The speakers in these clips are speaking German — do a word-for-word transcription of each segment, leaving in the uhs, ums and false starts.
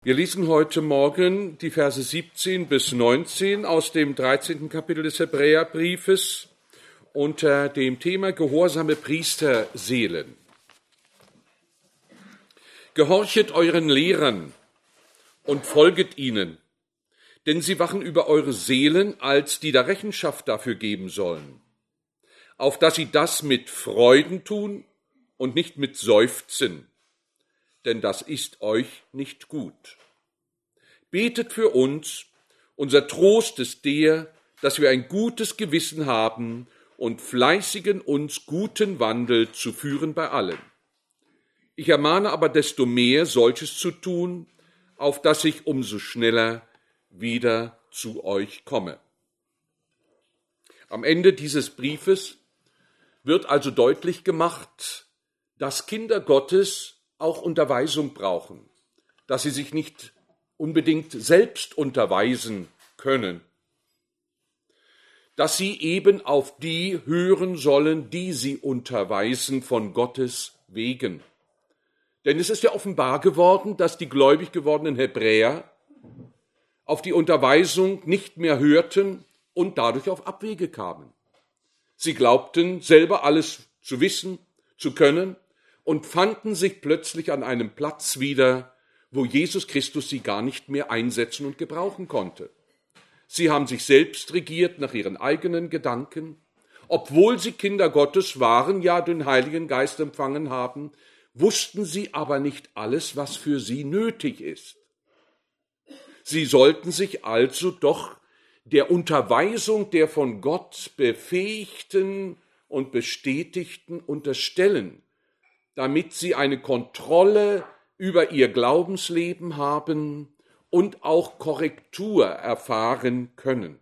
Wir lesen heute Morgen die Verse siebzehn bis neunzehn aus dem dreizehnten Kapitel des Hebräerbriefes unter dem Thema gehorsame Priesterseelen. Gehorchet euren Lehrern und folget ihnen, denn sie wachen über eure Seelen, als die da Rechenschaft dafür geben sollen, auf dass sie das mit Freuden tun und nicht mit Seufzen, denn das ist euch nicht gut. Betet für uns, unser Trost ist der, dass wir ein gutes Gewissen haben und fleißigen uns guten Wandel zu führen bei allen. Ich ermahne aber desto mehr, solches zu tun, auf dass ich umso schneller wieder zu euch komme. Am Ende dieses Briefes wird also deutlich gemacht, dass Kinder Gottes auch Unterweisung brauchen, dass sie sich nicht unbedingt selbst unterweisen können, dass sie eben auf die hören sollen, die sie unterweisen von Gottes wegen. Denn es ist ja offenbar geworden, dass die gläubig gewordenen Hebräer auf die Unterweisung nicht mehr hörten und dadurch auf Abwege kamen. Sie glaubten, selber alles zu wissen, zu können, und fanden sich plötzlich an einem Platz wieder, wo Jesus Christus sie gar nicht mehr einsetzen und gebrauchen konnte. Sie haben sich selbst regiert nach ihren eigenen Gedanken, obwohl sie Kinder Gottes waren, ja den Heiligen Geist empfangen haben, wussten sie aber nicht alles, was für sie nötig ist. Sie sollten sich also doch der Unterweisung der von Gott befähigten und bestätigten unterstellen, damit sie eine Kontrolle über ihr Glaubensleben haben und auch Korrektur erfahren können.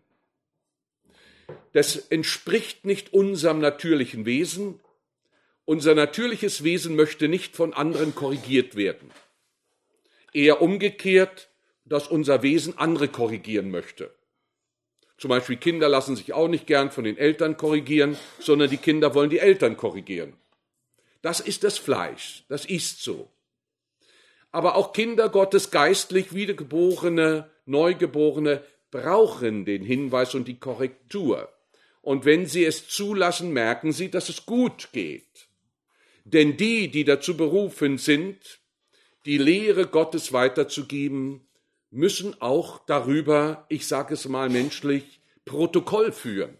Das entspricht nicht unserem natürlichen Wesen. Unser natürliches Wesen möchte nicht von anderen korrigiert werden. Eher umgekehrt, dass unser Wesen andere korrigieren möchte. Zum Beispiel Kinder lassen sich auch nicht gern von den Eltern korrigieren, sondern die Kinder wollen die Eltern korrigieren. Das ist das Fleisch, das ist so. Aber auch Kinder Gottes, geistlich Wiedergeborene, Neugeborene, brauchen den Hinweis und die Korrektur. Und wenn sie es zulassen, merken sie, dass es gut geht. Denn die, die dazu berufen sind, die Lehre Gottes weiterzugeben, müssen auch darüber, ich sage es mal menschlich, Protokoll führen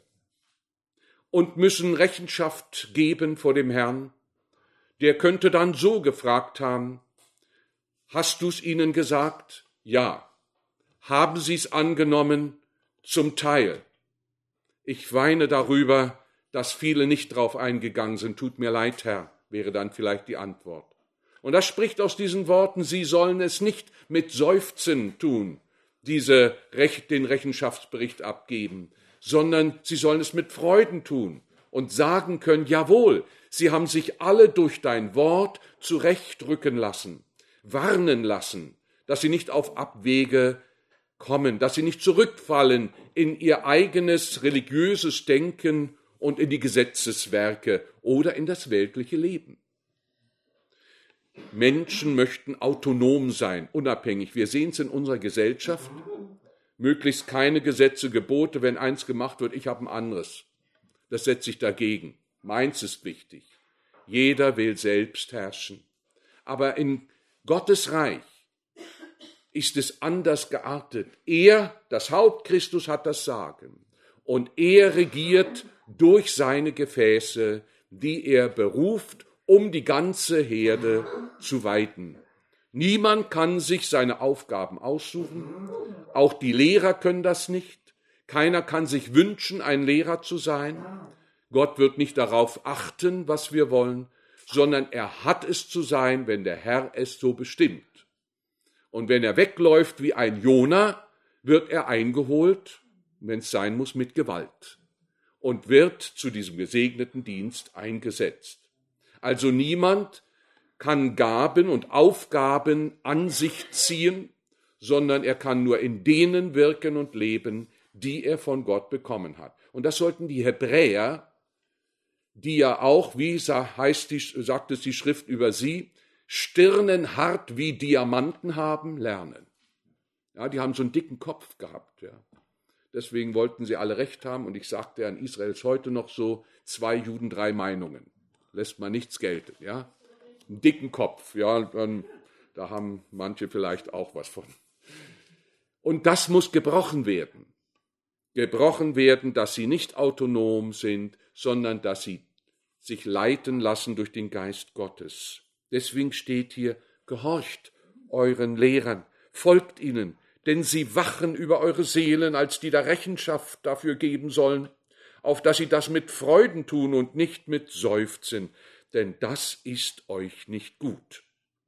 und müssen Rechenschaft geben vor dem Herrn. Der könnte dann so gefragt haben: Hast du es ihnen gesagt? Ja. Haben sie es angenommen? Zum Teil. Ich weine darüber, dass viele nicht drauf eingegangen sind. Tut mir leid, Herr, wäre dann vielleicht die Antwort. Und das spricht aus diesen Worten: Sie sollen es nicht mit Seufzen tun, diese Recht, den Rechenschaftsbericht abgeben, sondern sie sollen es mit Freuden tun und sagen können: Jawohl, sie haben sich alle durch dein Wort zurechtrücken lassen, warnen lassen, dass sie nicht auf Abwege kommen, dass sie nicht zurückfallen in ihr eigenes religiöses Denken und in die Gesetzeswerke oder in das weltliche Leben. Menschen möchten autonom sein, unabhängig. Wir sehen es in unserer Gesellschaft. Möglichst keine Gesetze, Gebote, wenn eins gemacht wird, ich habe ein anderes. Das setze ich dagegen. Meins ist wichtig. Jeder will selbst herrschen. Aber in Gottes Reich ist es anders geartet. Er, das Haupt Christus, hat das Sagen. Und er regiert durch seine Gefäße, die er beruft, um die ganze Herde zu weiden. Niemand kann sich seine Aufgaben aussuchen. Auch die Lehrer können das nicht. Keiner kann sich wünschen, ein Lehrer zu sein. Gott wird nicht darauf achten, was wir wollen, sondern er hat es zu sein, wenn der Herr es so bestimmt. Und wenn er wegläuft wie ein Jona, wird er eingeholt, wenn es sein muss, mit Gewalt und wird zu diesem gesegneten Dienst eingesetzt. Also niemand kann Gaben und Aufgaben an sich ziehen, sondern er kann nur in denen wirken und leben, die er von Gott bekommen hat. Und das sollten die Hebräer, die ja auch, wie heißt die, sagt es die Schrift über sie, Stirnen hart wie Diamanten haben, lernen. Ja, die haben so einen dicken Kopf gehabt. Ja. Deswegen wollten sie alle Recht haben. Und ich sagte, in Israel ist heute noch so, zwei Juden, drei Meinungen. Lässt man nichts gelten. Ja. Einen dicken Kopf. Ja, dann, da haben manche vielleicht auch was von. Und das muss gebrochen werden. Gebrochen werden, dass sie nicht autonom sind, sondern dass sie sich leiten lassen durch den Geist Gottes. Deswegen steht hier, gehorcht euren Lehrern, folgt ihnen, denn sie wachen über eure Seelen, als die da Rechenschaft dafür geben sollen, auf dass sie das mit Freuden tun und nicht mit Seufzen, denn das ist euch nicht gut.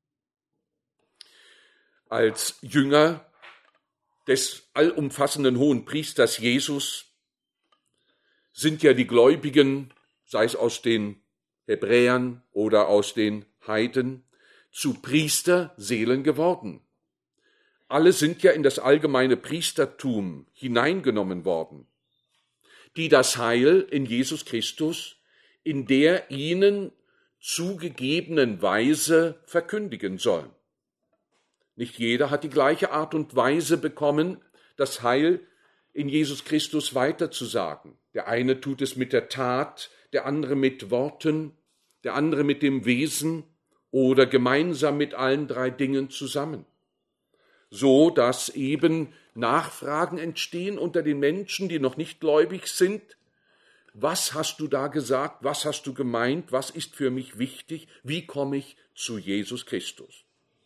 Als Jünger des allumfassenden Hohenpriesters Jesus sind ja die Gläubigen, sei es aus den Hebräern oder aus den Heiden, zu Priesterseelen geworden. Alle sind ja in das allgemeine Priestertum hineingenommen worden, die das Heil in Jesus Christus in der ihnen zugegebenen Weise verkündigen sollen. Nicht jeder hat die gleiche Art und Weise bekommen, das Heil in Jesus Christus weiterzusagen. Der eine tut es mit der Tat, der andere mit Worten, der andere mit dem Wesen oder gemeinsam mit allen drei Dingen zusammen. So dass eben Nachfragen entstehen unter den Menschen, die noch nicht gläubig sind. Was hast du da gesagt? Was hast du gemeint? Was ist für mich wichtig? Wie komme ich zu Jesus Christus?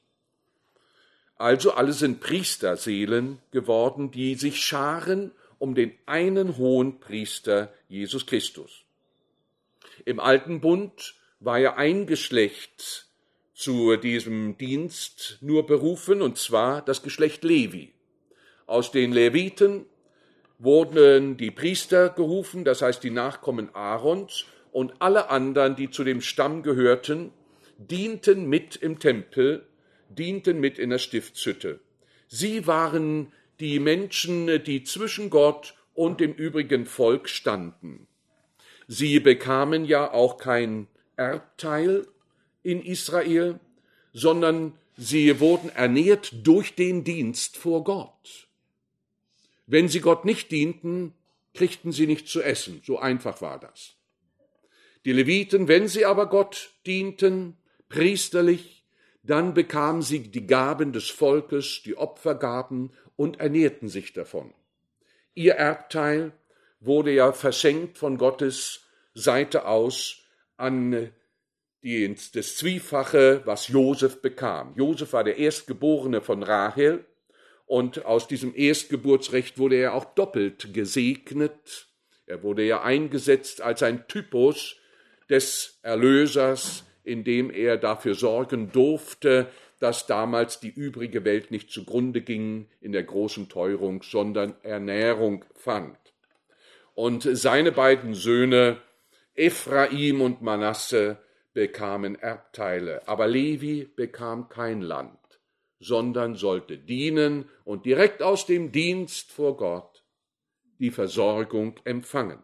Also alle sind Priesterseelen geworden, die sich scharen um den einen hohen Priester Jesus Christus. Im Alten Bund war ja ein Geschlecht zu diesem Dienst nur berufen, und zwar das Geschlecht Levi. Aus den Leviten wurden die Priester gerufen, das heißt die Nachkommen Aarons, und alle anderen, die zu dem Stamm gehörten, dienten mit im Tempel, dienten mit in der Stiftshütte. Sie waren die Menschen, die zwischen Gott und dem übrigen Volk standen. Sie bekamen ja auch kein Erbteil in Israel, sondern sie wurden ernährt durch den Dienst vor Gott. Wenn sie Gott nicht dienten, kriegten sie nichts zu essen. So einfach war das. Die Leviten, wenn sie aber Gott dienten, priesterlich, dann bekamen sie die Gaben des Volkes, die Opfergaben, und ernährten sich davon. Ihr Erbteil wurde ja verschenkt von Gottes Seite aus an die, das Zwiefache, was Josef bekam. Josef war der Erstgeborene von Rahel, und aus diesem Erstgeburtsrecht wurde er auch doppelt gesegnet. Er wurde ja eingesetzt als ein Typus des Erlösers, indem er dafür sorgen durfte, dass damals die übrige Welt nicht zugrunde ging in der großen Teuerung, sondern Ernährung fand. Und seine beiden Söhne, Ephraim und Manasse, bekamen Erbteile, aber Levi bekam kein Land, sondern sollte dienen und direkt aus dem Dienst vor Gott die Versorgung empfangen.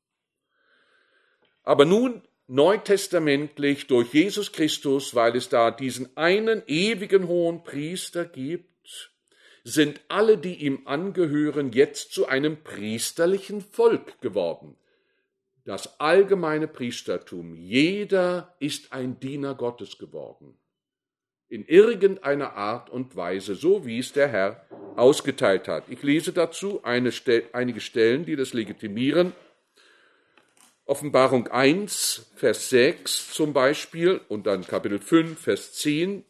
Aber nun neutestamentlich durch Jesus Christus, weil es da diesen einen ewigen hohen Priester gibt, sind alle, die ihm angehören, jetzt zu einem priesterlichen Volk geworden. Das allgemeine Priestertum, jeder ist ein Diener Gottes geworden. In irgendeiner Art und Weise, so wie es der Herr ausgeteilt hat. Ich lese dazu eine Stel- einige Stellen, die das legitimieren. Offenbarung eins, Vers sechs zum Beispiel, und dann Kapitel fünf, Vers zehn.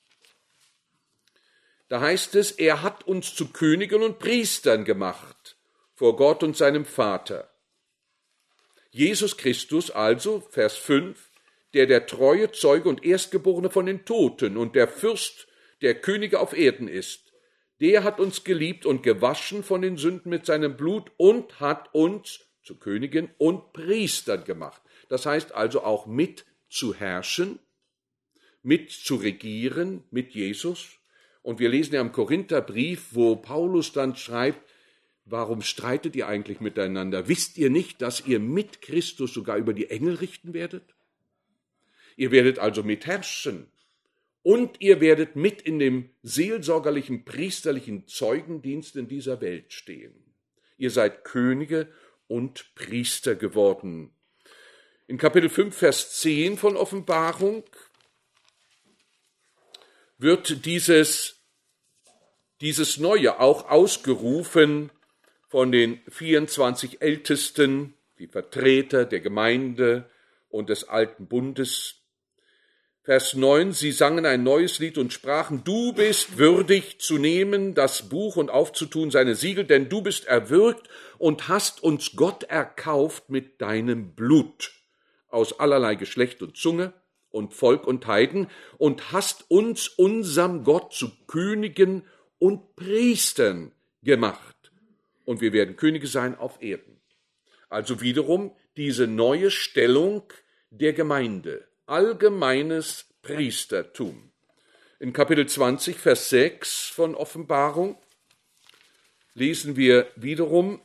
Da heißt es, er hat uns zu Königen und Priestern gemacht vor Gott und seinem Vater. Jesus Christus also, Vers fünf, der der treue Zeuge und Erstgeborene von den Toten und der Fürst der Könige auf Erden ist, der hat uns geliebt und gewaschen von den Sünden mit seinem Blut und hat uns zu Königen und Priestern gemacht. Das heißt also auch mit zu herrschen, mit zu regieren mit Jesus. Und wir lesen ja im Korintherbrief, wo Paulus dann schreibt, warum streitet ihr eigentlich miteinander? Wisst ihr nicht, dass ihr mit Christus sogar über die Engel richten werdet? Ihr werdet also mitherrschen und ihr werdet mit in dem seelsorgerlichen, priesterlichen Zeugendienst in dieser Welt stehen. Ihr seid Könige und Priester geworden. In Kapitel fünf, Vers zehn von Offenbarung wird dieses, dieses Neue auch ausgerufen von den vierundzwanzig Ältesten, die Vertreter der Gemeinde und des alten Bundes. Vers neun, sie sangen ein neues Lied und sprachen, du bist würdig zu nehmen das Buch und aufzutun seine Siegel, denn du bist erwürgt und hast uns Gott erkauft mit deinem Blut aus allerlei Geschlecht und Zunge und Volk und Heiden und hast uns unserem Gott zu Königen und Priestern gemacht. Und wir werden Könige sein auf Erden. Also wiederum diese neue Stellung der Gemeinde. Allgemeines Priestertum. In Kapitel zwanzig, Vers sechs von Offenbarung lesen wir wiederum,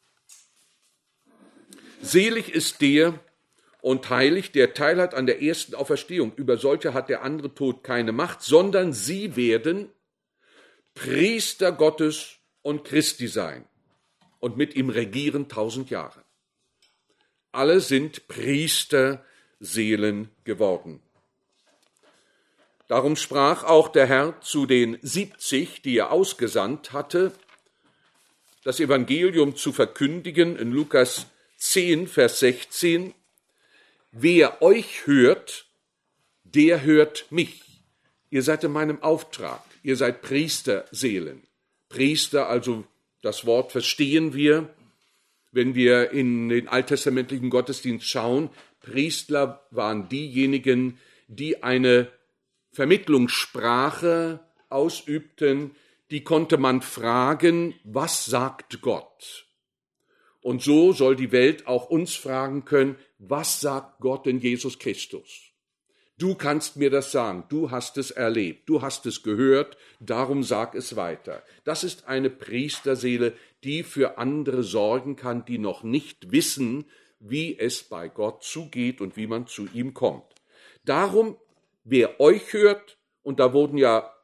selig ist der und heilig, der Teil hat an der ersten Auferstehung. Über solche hat der andere Tod keine Macht, sondern sie werden Priester Gottes und Christi sein und mit ihm regieren tausend Jahre. Alle sind Priester Seelen geworden. Darum sprach auch der Herr zu den siebzig, die er ausgesandt hatte, das Evangelium zu verkündigen, in Lukas zehn, Vers sechzehn, wer euch hört, der hört mich. Ihr seid in meinem Auftrag, ihr seid Priesterseelen. Priester, also das Wort verstehen wir, wenn wir in den alttestamentlichen Gottesdienst schauen, Priester waren diejenigen, die eine Vermittlungssprache ausübten, die konnte man fragen, was sagt Gott? Und so soll die Welt auch uns fragen können, was sagt Gott in Jesus Christus? Du kannst mir das sagen, du hast es erlebt, du hast es gehört, darum sag es weiter. Das ist eine Priesterseele, die für andere sorgen kann, die noch nicht wissen, wie es bei Gott zugeht und wie man zu ihm kommt. Darum, wer euch hört, und da wurden ja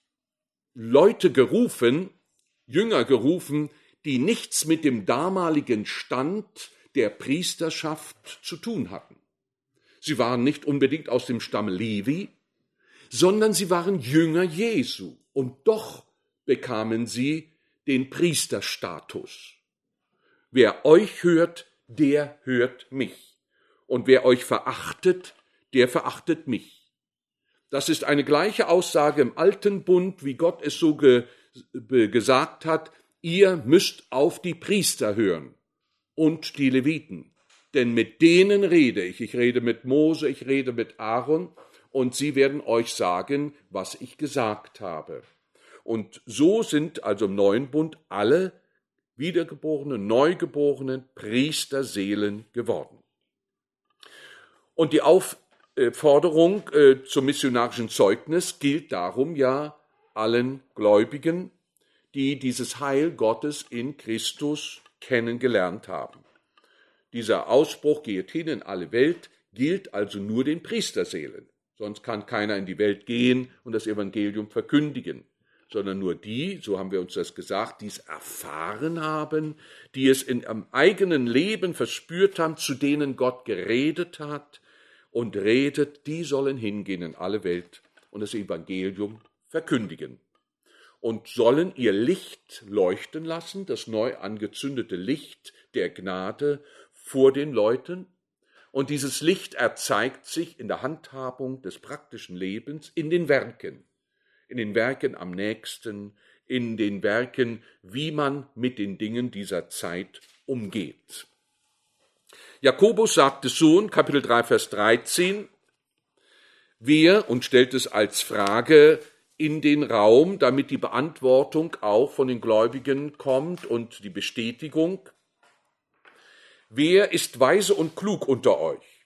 Leute gerufen, Jünger gerufen, die nichts mit dem damaligen Stand der Priesterschaft zu tun hatten. Sie waren nicht unbedingt aus dem Stamm Levi, sondern sie waren Jünger Jesu, und doch bekamen sie den Priesterstatus. Wer euch hört, der hört mich. Und wer euch verachtet, der verachtet mich. Das ist eine gleiche Aussage im Alten Bund, wie Gott es so ge, be, gesagt hat, ihr müsst auf die Priester hören und die Leviten. Denn mit denen rede ich. Ich rede mit Mose, ich rede mit Aaron, und sie werden euch sagen, was ich gesagt habe. Und so sind also im Neuen Bund alle wiedergeborenen, neugeborenen Priesterseelen geworden. Und die Aufforderung äh, zum missionarischen Zeugnis gilt darum ja allen Gläubigen, die dieses Heil Gottes in Christus kennengelernt haben. Dieser Ausspruch, geht hin in alle Welt, gilt also nur den Priesterseelen. Sonst kann keiner in die Welt gehen und das Evangelium verkündigen, sondern nur die, so haben wir uns das gesagt, die es erfahren haben, die es in ihrem eigenen Leben verspürt haben, zu denen Gott geredet hat und redet, die sollen hingehen in alle Welt und das Evangelium verkündigen und sollen ihr Licht leuchten lassen, das neu angezündete Licht der Gnade vor den Leuten. Und dieses Licht erzeigt sich in der Handhabung des praktischen Lebens, in den Werken. In den Werken am nächsten, in den Werken, wie man mit den Dingen dieser Zeit umgeht. Jakobus sagt es so in Kapitel drei, Vers dreizehn, wer, und stellt es als Frage in den Raum, damit die Beantwortung auch von den Gläubigen kommt und die Bestätigung, wer ist weise und klug unter euch?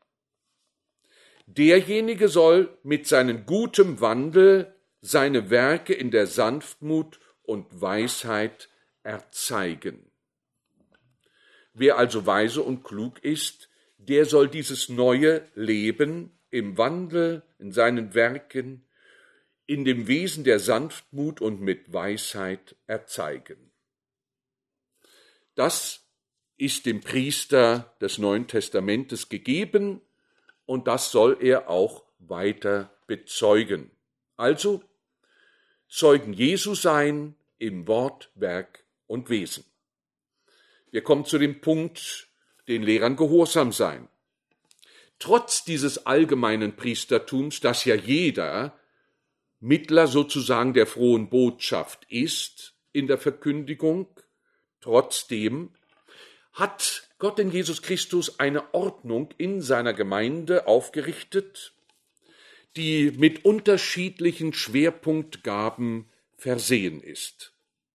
Derjenige soll mit seinem gutem Wandel seine Werke in der Sanftmut und Weisheit erzeigen. Wer also weise und klug ist, der soll dieses neue Leben im Wandel, in seinen Werken in dem Wesen der Sanftmut und mit Weisheit erzeigen. Das ist dem Priester des Neuen Testamentes gegeben und das soll er auch weiter bezeugen. Also Zeugen Jesu sein im Wort, Werk und Wesen. Wir kommen zu dem Punkt, den Lehrern gehorsam sein. Trotz dieses allgemeinen Priestertums, das ja jeder Mittler sozusagen der frohen Botschaft ist in der Verkündigung, trotzdem hat Gott in Jesus Christus eine Ordnung in seiner Gemeinde aufgerichtet, die mit unterschiedlichen Schwerpunktgaben versehen ist.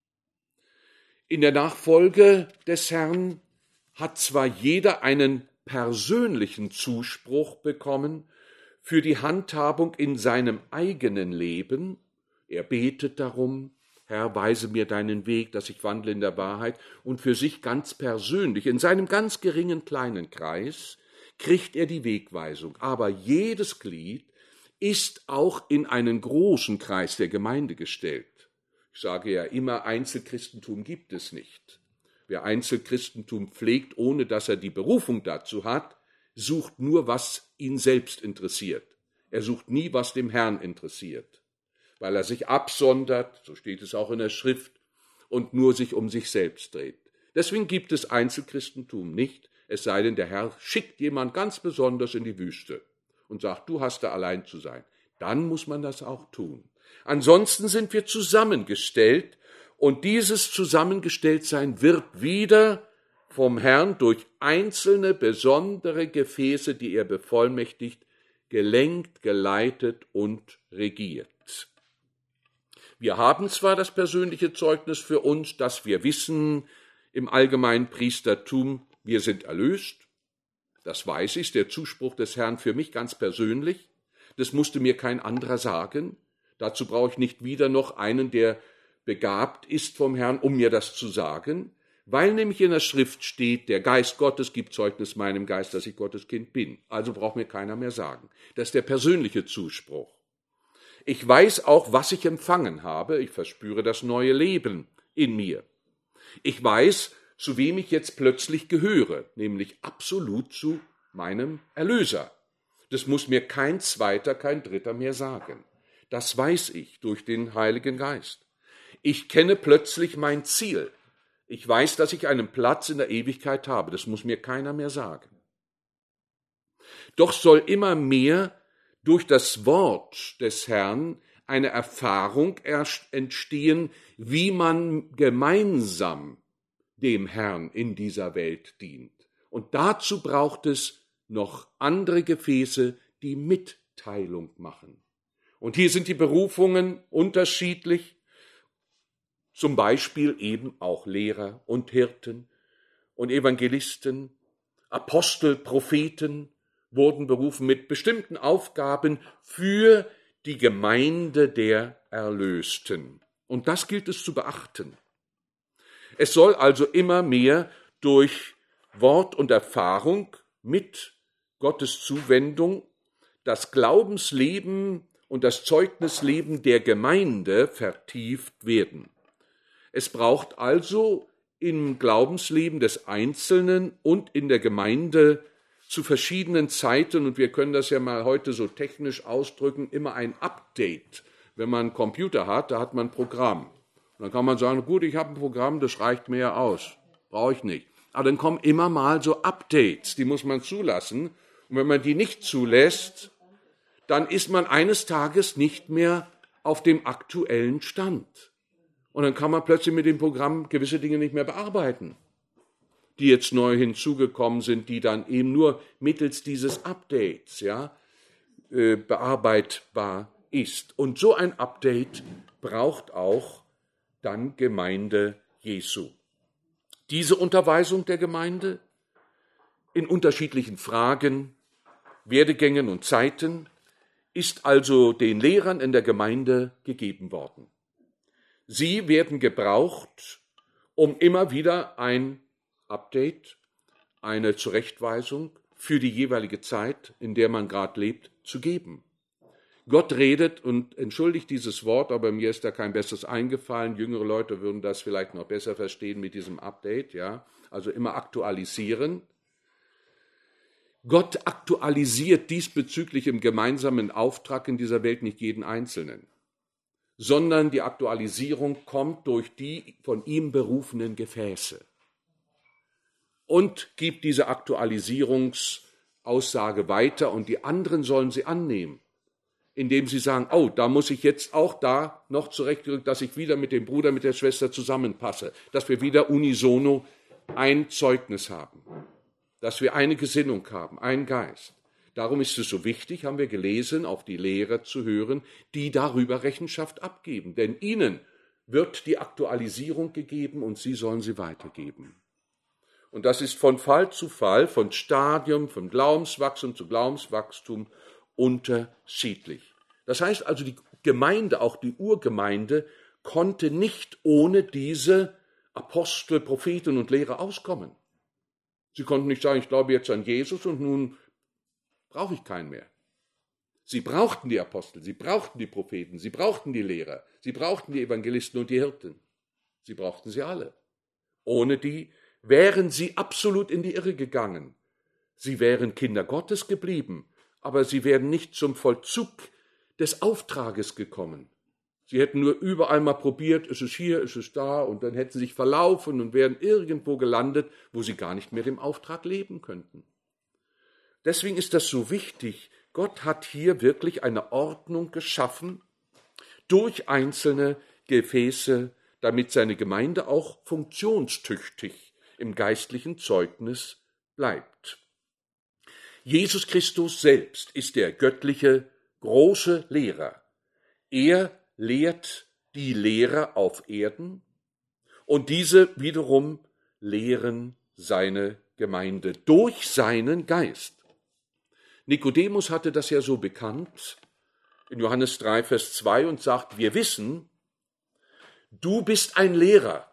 In der Nachfolge des Herrn hat zwar jeder einen persönlichen Zuspruch bekommen für die Handhabung in seinem eigenen Leben. Er betet darum, Herr, weise mir deinen Weg, dass ich wandle in der Wahrheit. Und für sich ganz persönlich, in seinem ganz geringen kleinen Kreis, kriegt er die Wegweisung. Aber jedes Glied ist auch in einen großen Kreis der Gemeinde gestellt. Ich sage ja immer, Einzelchristentum gibt es nicht. Wer Einzelchristentum pflegt, ohne dass er die Berufung dazu hat, sucht nur, was ihn selbst interessiert. Er sucht nie, was dem Herrn interessiert, weil er sich absondert, so steht es auch in der Schrift, und nur sich um sich selbst dreht. Deswegen gibt es Einzelchristentum nicht, es sei denn, der Herr schickt jemand ganz besonders in die Wüste und sagt, du hast da allein zu sein. Dann muss man das auch tun. Ansonsten sind wir zusammengestellt, und dieses Zusammengestelltsein wird wieder vom Herrn durch einzelne besondere Gefäße, die er bevollmächtigt, gelenkt, geleitet und regiert. Wir haben zwar das persönliche Zeugnis für uns, dass wir wissen im allgemeinen Priestertum, wir sind erlöst. Das weiß ich, ist der Zuspruch des Herrn für mich ganz persönlich. Das musste mir kein anderer sagen. Dazu brauche ich nicht wieder noch einen, der begabt ist vom Herrn, um mir das zu sagen, weil nämlich in der Schrift steht, der Geist Gottes gibt Zeugnis meinem Geist, dass ich Gottes Kind bin. Also braucht mir keiner mehr sagen. Das ist der persönliche Zuspruch. Ich weiß auch, was ich empfangen habe. Ich verspüre das neue Leben in mir. Ich weiß, zu wem ich jetzt plötzlich gehöre, nämlich absolut zu meinem Erlöser. Das muss mir kein Zweiter, kein Dritter mehr sagen. Das weiß ich durch den Heiligen Geist. Ich kenne plötzlich mein Ziel. Ich weiß, dass ich einen Platz in der Ewigkeit habe. Das muss mir keiner mehr sagen. Doch soll immer mehr durch das Wort des Herrn eine Erfahrung entstehen, wie man gemeinsam dem Herrn in dieser Welt dient. Und dazu braucht es noch andere Gefäße, die Mitteilung machen. Und hier sind die Berufungen unterschiedlich. Zum Beispiel eben auch Lehrer und Hirten und Evangelisten, Apostel, Propheten wurden berufen mit bestimmten Aufgaben für die Gemeinde der Erlösten. Und das gilt es zu beachten. Es soll also immer mehr durch Wort und Erfahrung mit Gottes Zuwendung das Glaubensleben und das Zeugnisleben der Gemeinde vertieft werden. Es braucht also im Glaubensleben des Einzelnen und in der Gemeinde zu verschiedenen Zeiten, und wir können das ja mal heute so technisch ausdrücken, immer ein Update. Wenn man einen Computer hat, da hat man ein Programm. Und dann kann man sagen, gut, ich habe ein Programm, das reicht mir ja aus, brauche ich nicht. Aber dann kommen immer mal so Updates, die muss man zulassen. Und wenn man die nicht zulässt, dann ist man eines Tages nicht mehr auf dem aktuellen Stand. Und dann kann man plötzlich mit dem Programm gewisse Dinge nicht mehr bearbeiten, die jetzt neu hinzugekommen sind, die dann eben nur mittels dieses Updates ja, äh, bearbeitbar ist. Und so ein Update braucht auch dann Gemeinde Jesu. Diese Unterweisung der Gemeinde in unterschiedlichen Fragen, Werdegängen und Zeiten ist also den Lehrern in der Gemeinde gegeben worden. Sie werden gebraucht, um immer wieder ein Update, eine Zurechtweisung für die jeweilige Zeit, in der man gerade lebt, zu geben. Gott redet, und entschuldigt dieses Wort, aber mir ist da kein besseres eingefallen. Jüngere Leute würden das vielleicht noch besser verstehen mit diesem Update, ja. Also immer aktualisieren. Gott aktualisiert diesbezüglich im gemeinsamen Auftrag in dieser Welt nicht jeden Einzelnen, sondern die Aktualisierung kommt durch die von ihm berufenen Gefäße und gibt diese Aktualisierungsaussage weiter, und die anderen sollen sie annehmen, indem sie sagen, oh, da muss ich jetzt auch da noch zurechtrücken, dass ich wieder mit dem Bruder, mit der Schwester zusammenpasse, dass wir wieder unisono ein Zeugnis haben, dass wir eine Gesinnung haben, einen Geist. Darum ist es so wichtig, haben wir gelesen, auf die Lehrer zu hören, die darüber Rechenschaft abgeben. Denn ihnen wird die Aktualisierung gegeben und sie sollen sie weitergeben. Und das ist von Fall zu Fall, von Stadium, von Glaubenswachstum zu Glaubenswachstum unterschiedlich. Das heißt also, die Gemeinde, auch die Urgemeinde, konnte nicht ohne diese Apostel, Propheten und Lehrer auskommen. Sie konnten nicht sagen, ich glaube jetzt an Jesus und nun brauche ich keinen mehr. Sie brauchten die Apostel, sie brauchten die Propheten, sie brauchten die Lehrer, sie brauchten die Evangelisten und die Hirten. Sie brauchten sie alle. Ohne die wären sie absolut in die Irre gegangen. Sie wären Kinder Gottes geblieben, aber sie wären nicht zum Vollzug des Auftrages gekommen. Sie hätten nur überall mal probiert, ist es hier, ist es da, und dann hätten sie sich verlaufen und wären irgendwo gelandet, wo sie gar nicht mehr dem Auftrag leben könnten. Deswegen ist das so wichtig. Gott hat hier wirklich eine Ordnung geschaffen durch einzelne Gefäße, damit seine Gemeinde auch funktionstüchtig im geistlichen Zeugnis bleibt. Jesus Christus selbst ist der göttliche große Lehrer. Er lehrt die Lehrer auf Erden und diese wiederum lehren seine Gemeinde durch seinen Geist. Nikodemus hatte das ja so bekannt in Johannes drei, Vers zwei und sagt, wir wissen, du bist ein Lehrer.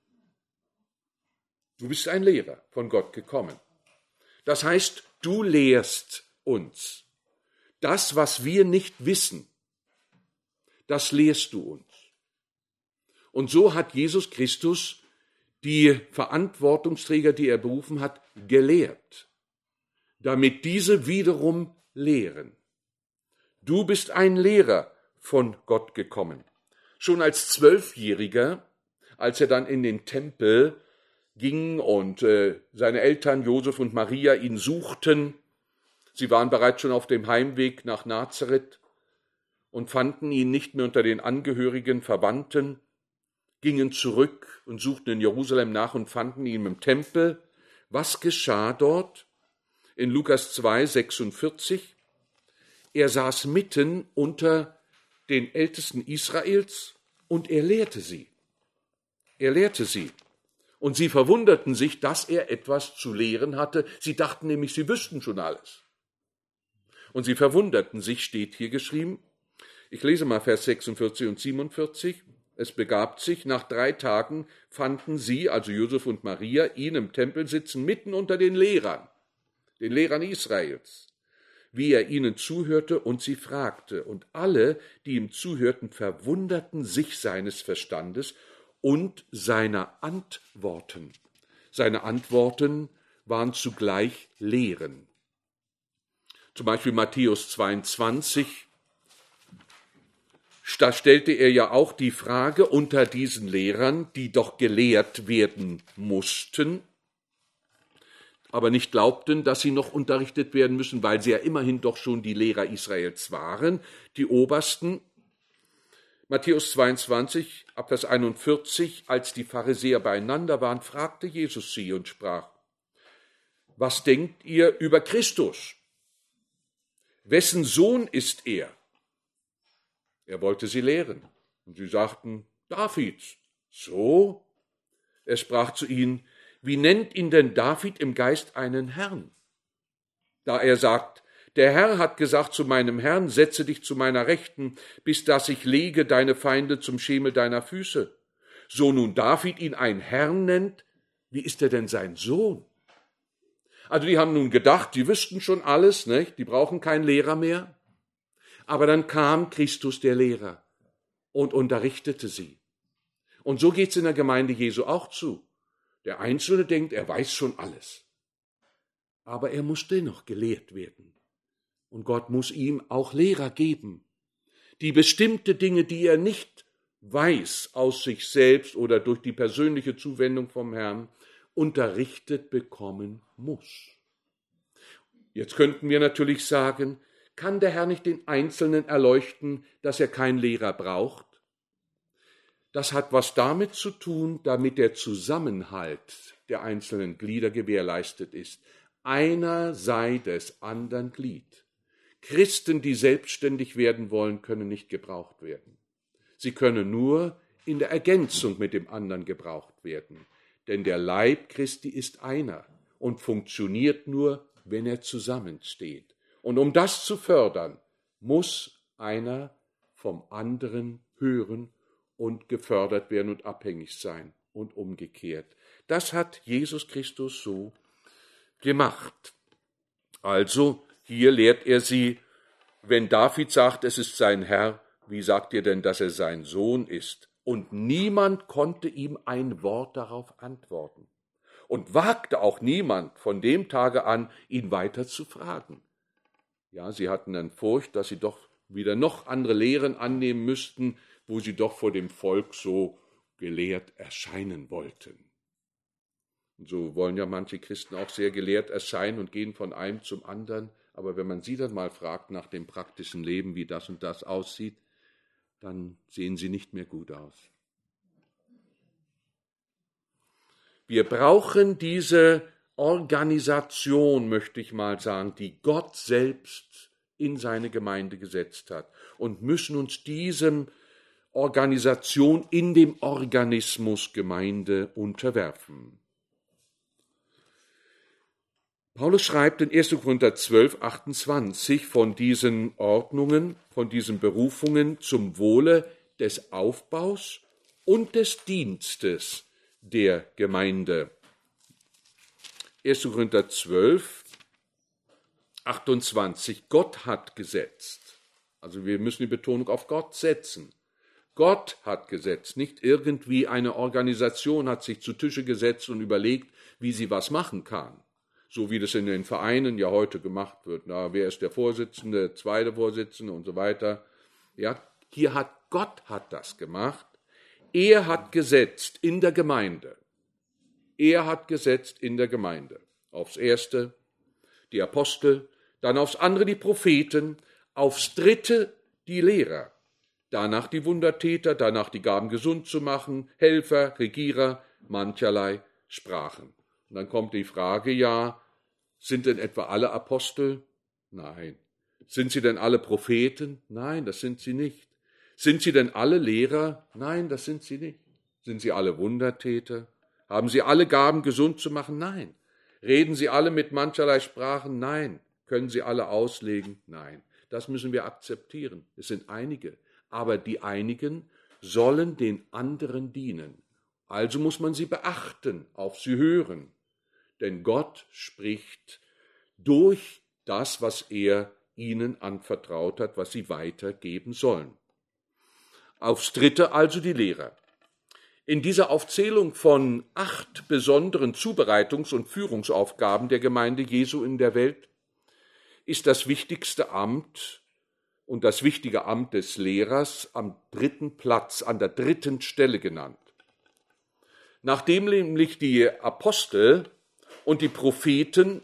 Du bist ein Lehrer von Gott gekommen. Das heißt, du lehrst uns. Das, was wir nicht wissen, das lehrst du uns. Und so hat Jesus Christus die Verantwortungsträger, die er berufen hat, gelehrt, damit diese wiederum lehren. Du bist ein Lehrer von Gott gekommen. Schon als Zwölfjähriger, als er dann in den Tempel ging und äh, seine Eltern Josef und Maria ihn suchten, sie waren bereits schon auf dem Heimweg nach Nazareth und fanden ihn nicht mehr unter den Angehörigen, Verwandten, gingen zurück und suchten in Jerusalem nach und fanden ihn im Tempel. Was geschah dort? In Lukas zwei, sechsundvierzig. Er saß mitten unter den Ältesten Israels und er lehrte sie. Er lehrte sie. Und sie verwunderten sich, dass er etwas zu lehren hatte. Sie dachten nämlich, sie wüssten schon alles. Und sie verwunderten sich, steht hier geschrieben. Ich lese mal Vers sechsundvierzig und siebenundvierzig. Es begab sich, nach drei Tagen fanden sie, also Josef und Maria, ihn im Tempel sitzen, mitten unter den Lehrern, den Lehrern Israels, wie er ihnen zuhörte und sie fragte. Und alle, die ihm zuhörten, verwunderten sich seines Verstandes und seiner Antworten. Seine Antworten waren zugleich Lehren. Zum Beispiel Matthäus zweiundzwanzig, da stellte er ja auch die Frage unter diesen Lehrern, die doch gelehrt werden mussten, aber nicht glaubten, dass sie noch unterrichtet werden müssen, weil sie ja immerhin doch schon die Lehrer Israels waren, die Obersten. Matthäus zweiundzwanzig, Abvers einundvierzig, als die Pharisäer beieinander waren, fragte Jesus sie und sprach, was denkt ihr über Christus? Wessen Sohn ist er? Er wollte sie lehren. Und sie sagten, Davids. So? Er sprach zu ihnen, wie nennt ihn denn David im Geist einen Herrn? Da er sagt, der Herr hat gesagt zu meinem Herrn, setze dich zu meiner Rechten, bis dass ich lege deine Feinde zum Schemel deiner Füße. So nun David ihn einen Herrn nennt, wie ist er denn sein Sohn? Also die haben nun gedacht, die wüssten schon alles, nicht? Die brauchen keinen Lehrer mehr. Aber dann kam Christus, der Lehrer, und unterrichtete sie. Und so geht es in der Gemeinde Jesu auch zu. Der Einzelne denkt, er weiß schon alles. Aber er muss dennoch gelehrt werden. Und Gott muss ihm auch Lehrer geben, die bestimmte Dinge, die er nicht weiß aus sich selbst oder durch die persönliche Zuwendung vom Herrn, unterrichtet bekommen muss. Jetzt könnten wir natürlich sagen, kann der Herr nicht den Einzelnen erleuchten, dass er keinen Lehrer braucht? Das hat was damit zu tun, damit der Zusammenhalt der einzelnen Glieder gewährleistet ist. Einer sei des anderen Glied. Christen, die selbstständig werden wollen, können nicht gebraucht werden. Sie können nur in der Ergänzung mit dem anderen gebraucht werden. Denn der Leib Christi ist einer und funktioniert nur, wenn er zusammensteht. Und um das zu fördern, muss einer vom anderen hören und gefördert werden und abhängig sein und umgekehrt. Das hat Jesus Christus so gemacht. Also hier lehrt er sie, wenn David sagt, es ist sein Herr, wie sagt ihr denn, dass er sein Sohn ist? Und niemand konnte ihm ein Wort darauf antworten. Und wagte auch niemand von dem Tage an, ihn weiter zu fragen. Ja, sie hatten dann Furcht, dass sie doch wieder noch andere Lehren annehmen müssten, wo sie doch vor dem Volk so gelehrt erscheinen wollten. Und so wollen ja manche Christen auch sehr gelehrt erscheinen und gehen von einem zum anderen. Aber wenn man sie dann mal fragt nach dem praktischen Leben, wie das und das aussieht, dann sehen sie nicht mehr gut aus. Wir brauchen diese Organisation, möchte ich mal sagen, die Gott selbst in seine Gemeinde gesetzt hat und müssen uns diesem Organisation in dem Organismus Gemeinde unterwerfen. Paulus schreibt in erster Korinther zwölf, achtundzwanzig von diesen Ordnungen, von diesen Berufungen zum Wohle des Aufbaus und des Dienstes der Gemeinde. erster Korinther zwölf, achtundzwanzig. Gott hat gesetzt. Also wir müssen die Betonung auf Gott setzen. Gott hat gesetzt, nicht irgendwie eine Organisation hat sich zu Tische gesetzt und überlegt, wie sie was machen kann. So wie das in den Vereinen ja heute gemacht wird. Na, wer ist der Vorsitzende, der zweite Vorsitzende und so weiter. Ja, hier hat Gott hat das gemacht. Er hat gesetzt in der Gemeinde. Er hat gesetzt in der Gemeinde. Aufs Erste die Apostel, dann aufs andere die Propheten, aufs Dritte die Lehrer, danach die Wundertäter, danach die Gaben gesund zu machen, Helfer, Regierer, mancherlei Sprachen. Und dann kommt die Frage, ja, sind denn etwa alle Apostel? Nein. Sind sie denn alle Propheten? Nein, das sind sie nicht. Sind sie denn alle Lehrer? Nein, das sind sie nicht. Sind sie alle Wundertäter? Haben sie alle Gaben, gesund zu machen? Nein. Reden sie alle mit mancherlei Sprachen? Nein. Können sie alle auslegen? Nein. Das müssen wir akzeptieren. Es sind einige. Aber die einigen sollen den anderen dienen. Also muss man sie beachten, auf sie hören. Denn Gott spricht durch das, was er ihnen anvertraut hat, was sie weitergeben sollen. Aufs Dritte also die Lehrer. In dieser Aufzählung von acht besonderen Zubereitungs- und Führungsaufgaben der Gemeinde Jesu in der Welt ist das wichtigste Amt und das wichtige Amt des Lehrers am dritten Platz, an der dritten Stelle genannt. Nachdem nämlich die Apostel und die Propheten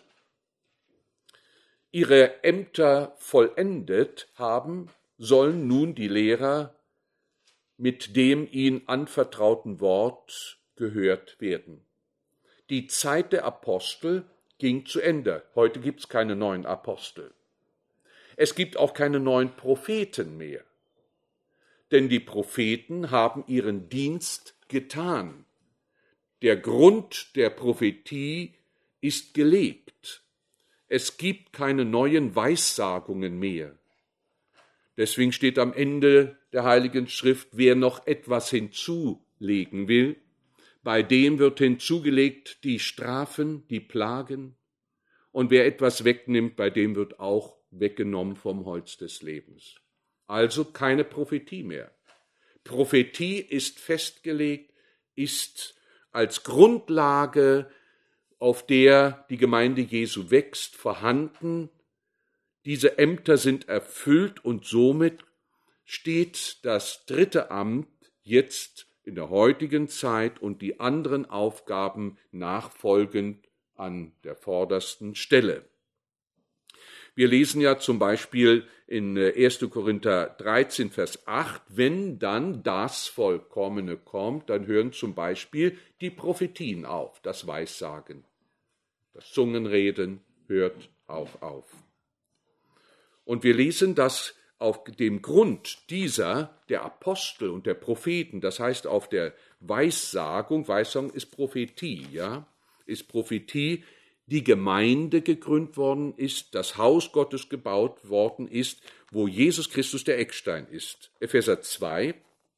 ihre Ämter vollendet haben, sollen nun die Lehrer mit dem ihnen anvertrauten Wort gehört werden. Die Zeit der Apostel ging zu Ende. Heute gibt es keine neuen Apostel. Es gibt auch keine neuen Propheten mehr. Denn die Propheten haben ihren Dienst getan. Der Grund der Prophetie ist gelegt. Es gibt keine neuen Weissagungen mehr. Deswegen steht am Ende der Heiligen Schrift, wer noch etwas hinzulegen will, bei dem wird hinzugelegt die Strafen, die Plagen, und wer etwas wegnimmt, bei dem wird auch weggenommen vom Holz des Lebens. Also keine Prophetie mehr. Prophetie ist festgelegt, ist als Grundlage, auf der die Gemeinde Jesu wächst, vorhanden. Diese Ämter sind erfüllt und somit steht das dritte Amt jetzt in der heutigen Zeit und die anderen Aufgaben nachfolgend an der vordersten Stelle. Wir lesen ja zum Beispiel in erster Korinther dreizehn, Vers acht, wenn dann das Vollkommene kommt, dann hören zum Beispiel die Prophetien auf, das Weissagen. Das Zungenreden hört auch auf. Und wir lesen, dass auf dem Grund dieser, der Apostel und der Propheten, das heißt auf der Weissagung, Weissagung ist Prophetie, ja, ist Prophetie, die Gemeinde gegründet worden ist, das Haus Gottes gebaut worden ist, wo Jesus Christus der Eckstein ist. Epheser zwei,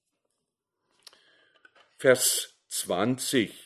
Vers zwanzig.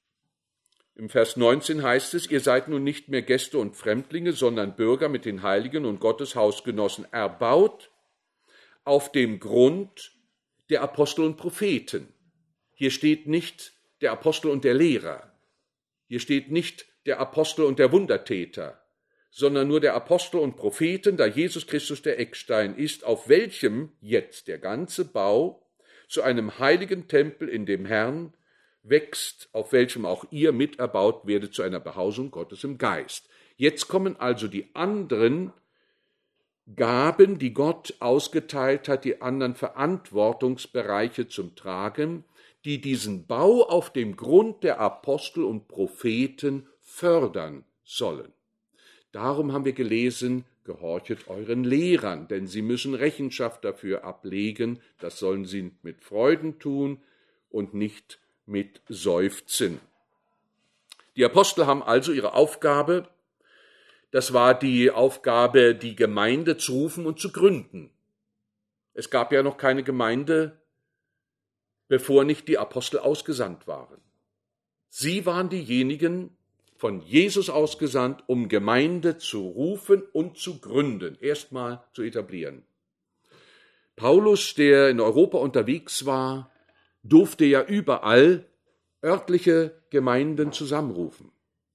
Im Vers neunzehn heißt es, ihr seid nun nicht mehr Gäste und Fremdlinge, sondern Bürger mit den Heiligen und Gottes Hausgenossen, erbaut auf dem Grund der Apostel und Propheten. Hier steht nicht der Apostel und der Lehrer. Hier steht nicht der Apostel und der Wundertäter, sondern nur der Apostel und Propheten, da Jesus Christus der Eckstein ist, auf welchem jetzt der ganze Bau zu einem heiligen Tempel in dem Herrn wächst, auf welchem auch ihr miterbaut werdet zu einer Behausung Gottes im Geist. Jetzt kommen also die anderen Gaben, die Gott ausgeteilt hat, die anderen Verantwortungsbereiche zum Tragen, die diesen Bau auf dem Grund der Apostel und Propheten fördern sollen. Darum haben wir gelesen, gehorchet euren Lehrern, denn sie müssen Rechenschaft dafür ablegen, das sollen sie mit Freuden tun und nicht mit Seufzen. Die Apostel haben also ihre Aufgabe, das war die Aufgabe, die Gemeinde zu rufen und zu gründen. Es gab ja noch keine Gemeinde, bevor nicht die Apostel ausgesandt waren. Sie waren diejenigen, von Jesus ausgesandt, um Gemeinde zu rufen und zu gründen, erstmal zu etablieren. Paulus, der in Europa unterwegs war, durfte ja überall örtliche Gemeinden zusammenrufen.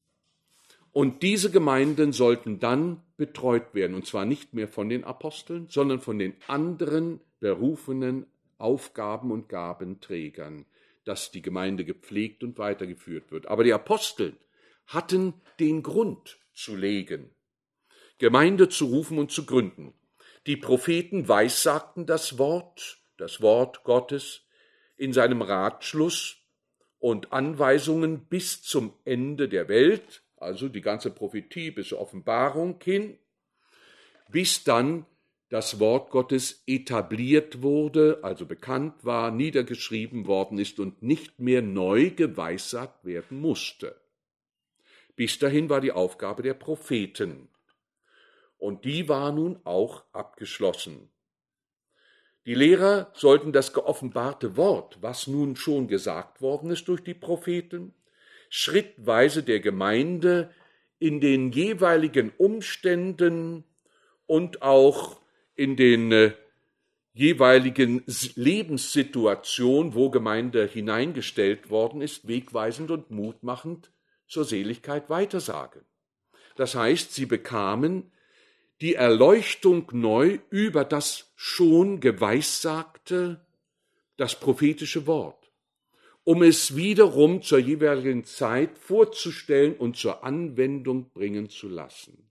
Und diese Gemeinden sollten dann betreut werden, und zwar nicht mehr von den Aposteln, sondern von den anderen berufenen Aufgaben- und Gabenträgern, dass die Gemeinde gepflegt und weitergeführt wird. Aber die Apostel hatten den Grund zu legen, Gemeinde zu rufen und zu gründen. Die Propheten weissagten das Wort, das Wort Gottes, in seinem Ratschluss und Anweisungen bis zum Ende der Welt, also die ganze Prophetie bis zur Offenbarung hin, bis dann das Wort Gottes etabliert wurde, also bekannt war, niedergeschrieben worden ist und nicht mehr neu geweissagt werden musste. Bis dahin war die Aufgabe der Propheten. Und die war nun auch abgeschlossen. Die Lehrer sollten das geoffenbarte Wort, was nun schon gesagt worden ist durch die Propheten, schrittweise der Gemeinde in den jeweiligen Umständen und auch in den äh, jeweiligen Lebenssituationen, wo Gemeinde hineingestellt worden ist, wegweisend und mutmachend zur Seligkeit weitersagen. Das heißt, sie bekamen die Erleuchtung neu über das schon geweissagte, das prophetische Wort, um es wiederum zur jeweiligen Zeit vorzustellen und zur Anwendung bringen zu lassen.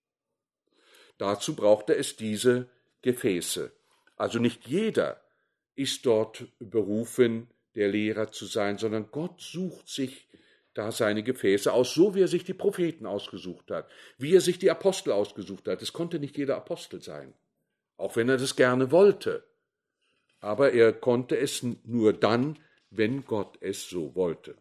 Dazu brauchte es diese Gefäße. Also nicht jeder ist dort berufen, der Lehrer zu sein, sondern Gott sucht sich da seine Gefäße aus, so wie er sich die Propheten ausgesucht hat, wie er sich die Apostel ausgesucht hat. Es konnte nicht jeder Apostel sein, auch wenn er das gerne wollte. Aber er konnte es nur dann, wenn Gott es so wollte.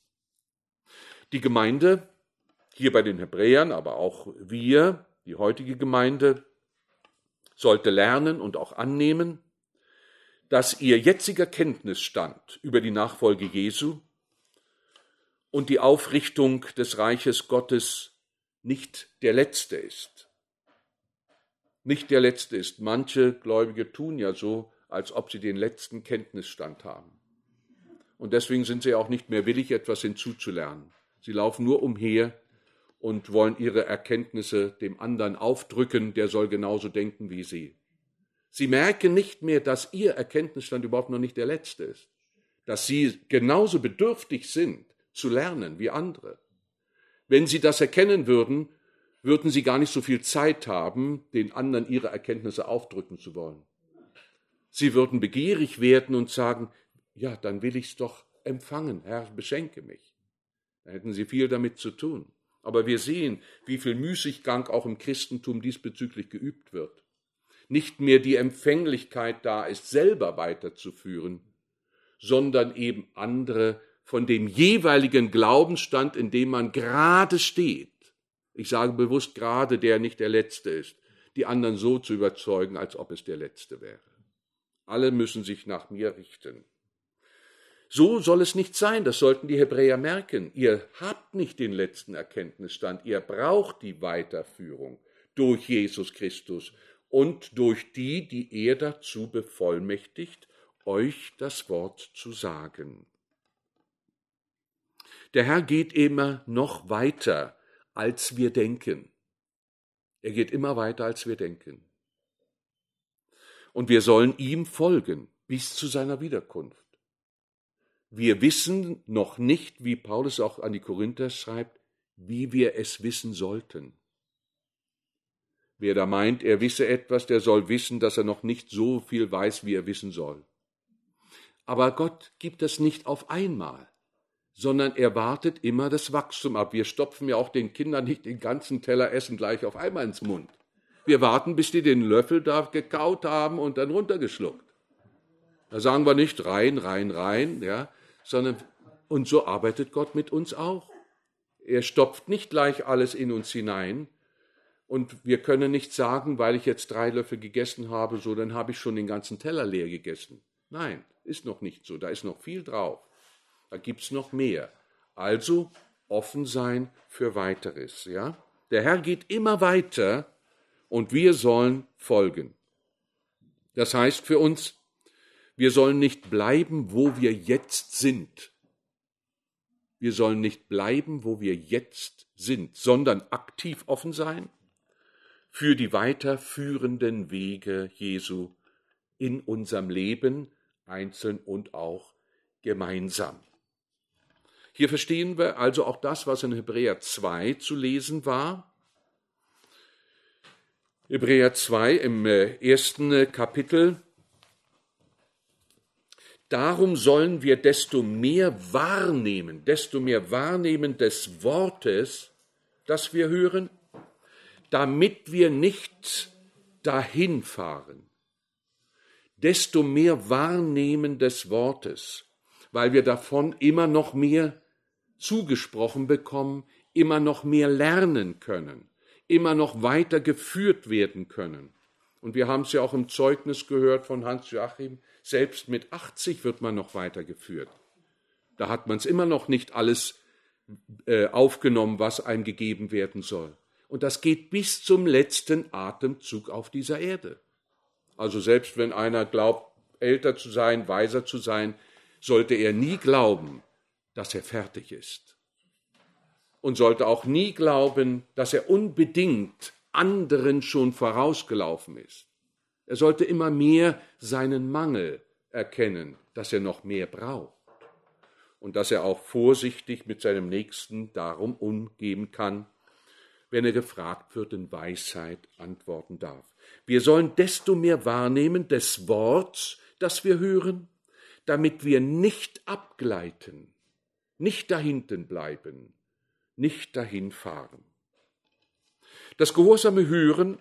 Die Gemeinde, hier bei den Hebräern, aber auch wir, die heutige Gemeinde, sollte lernen und auch annehmen, dass ihr jetziger Kenntnisstand über die Nachfolge Jesu und die Aufrichtung des Reiches Gottes nicht der letzte ist. nicht der Letzte ist. Manche Gläubige tun ja so, als ob sie den letzten Kenntnisstand haben. Und deswegen sind sie auch nicht mehr willig, etwas hinzuzulernen. Sie laufen nur umher und wollen ihre Erkenntnisse dem anderen aufdrücken, der soll genauso denken wie sie. Sie merken nicht mehr, dass ihr Erkenntnisstand überhaupt noch nicht der letzte ist, dass sie genauso bedürftig sind, zu lernen wie andere. Wenn sie das erkennen würden, würden sie gar nicht so viel Zeit haben, den anderen ihre Erkenntnisse aufdrücken zu wollen. Sie würden begierig werden und sagen, ja, dann will ich es doch empfangen, Herr, beschenke mich. Da hätten sie viel damit zu tun. Aber wir sehen, wie viel Müßiggang auch im Christentum diesbezüglich geübt wird. Nicht mehr die Empfänglichkeit da ist, selber weiterzuführen, sondern eben andere von dem jeweiligen Glaubensstand, in dem man gerade steht. Ich sage bewusst gerade, der nicht der Letzte ist, die anderen so zu überzeugen, als ob es der Letzte wäre. Alle müssen sich nach mir richten. So soll es nicht sein, das sollten die Hebräer merken. Ihr habt nicht den letzten Erkenntnisstand, ihr braucht die Weiterführung durch Jesus Christus und durch die, die er dazu bevollmächtigt, euch das Wort zu sagen. Der Herr geht immer noch weiter, als wir denken. Er geht immer weiter, als wir denken. Und wir sollen ihm folgen bis zu seiner Wiederkunft. Wir wissen noch nicht, wie Paulus auch an die Korinther schreibt, wie wir es wissen sollten. Wer da meint, er wisse etwas, der soll wissen, dass er noch nicht so viel weiß, wie er wissen soll. Aber Gott gibt es nicht auf einmal, sondern er wartet immer das Wachstum ab. Wir stopfen ja auch den Kindern nicht den ganzen Teller Essen gleich auf einmal ins Mund. Wir warten, bis die den Löffel da gekaut haben und dann runtergeschluckt. Da sagen wir nicht rein, rein, rein, ja, sondern, und so arbeitet Gott mit uns auch. Er stopft nicht gleich alles in uns hinein und wir können nicht sagen, weil ich jetzt drei Löffel gegessen habe, so, dann habe ich schon den ganzen Teller leer gegessen. Nein, ist noch nicht so, da ist noch viel drauf. Da gibt es noch mehr. Also offen sein für Weiteres, ja. Der Herr geht immer weiter und wir sollen folgen. Das heißt für uns, wir sollen nicht bleiben, wo wir jetzt sind. Wir sollen nicht bleiben, wo wir jetzt sind, sondern aktiv offen sein für die weiterführenden Wege Jesu in unserem Leben, einzeln und auch gemeinsam. Hier verstehen wir also auch das, was in Hebräer zwei zu lesen war. Hebräer zwei im ersten Kapitel. Darum sollen wir desto mehr wahrnehmen, desto mehr wahrnehmen des Wortes, das wir hören, damit wir nicht dahin fahren. Desto mehr wahrnehmen des Wortes, weil wir davon immer noch mehr zugesprochen bekommen, immer noch mehr lernen können, immer noch weiter geführt werden können. Und wir haben es ja auch im Zeugnis gehört von Hans-Joachim, selbst mit achtzig wird man noch weitergeführt. Da hat man es immer noch nicht alles äh, aufgenommen, was einem gegeben werden soll. Und das geht bis zum letzten Atemzug auf dieser Erde. Also selbst wenn einer glaubt, älter zu sein, weiser zu sein, sollte er nie glauben, dass er fertig ist. Und sollte auch nie glauben, dass er unbedingt anderen schon vorausgelaufen ist. Er sollte immer mehr seinen Mangel erkennen, dass er noch mehr braucht. Und dass er auch vorsichtig mit seinem Nächsten darum umgehen kann, wenn er gefragt wird, in Weisheit antworten darf. Wir sollen desto mehr wahrnehmen des Worts, das wir hören, damit wir nicht abgleiten, nicht dahinten bleiben, nicht dahin fahren. Das gehorsame Hören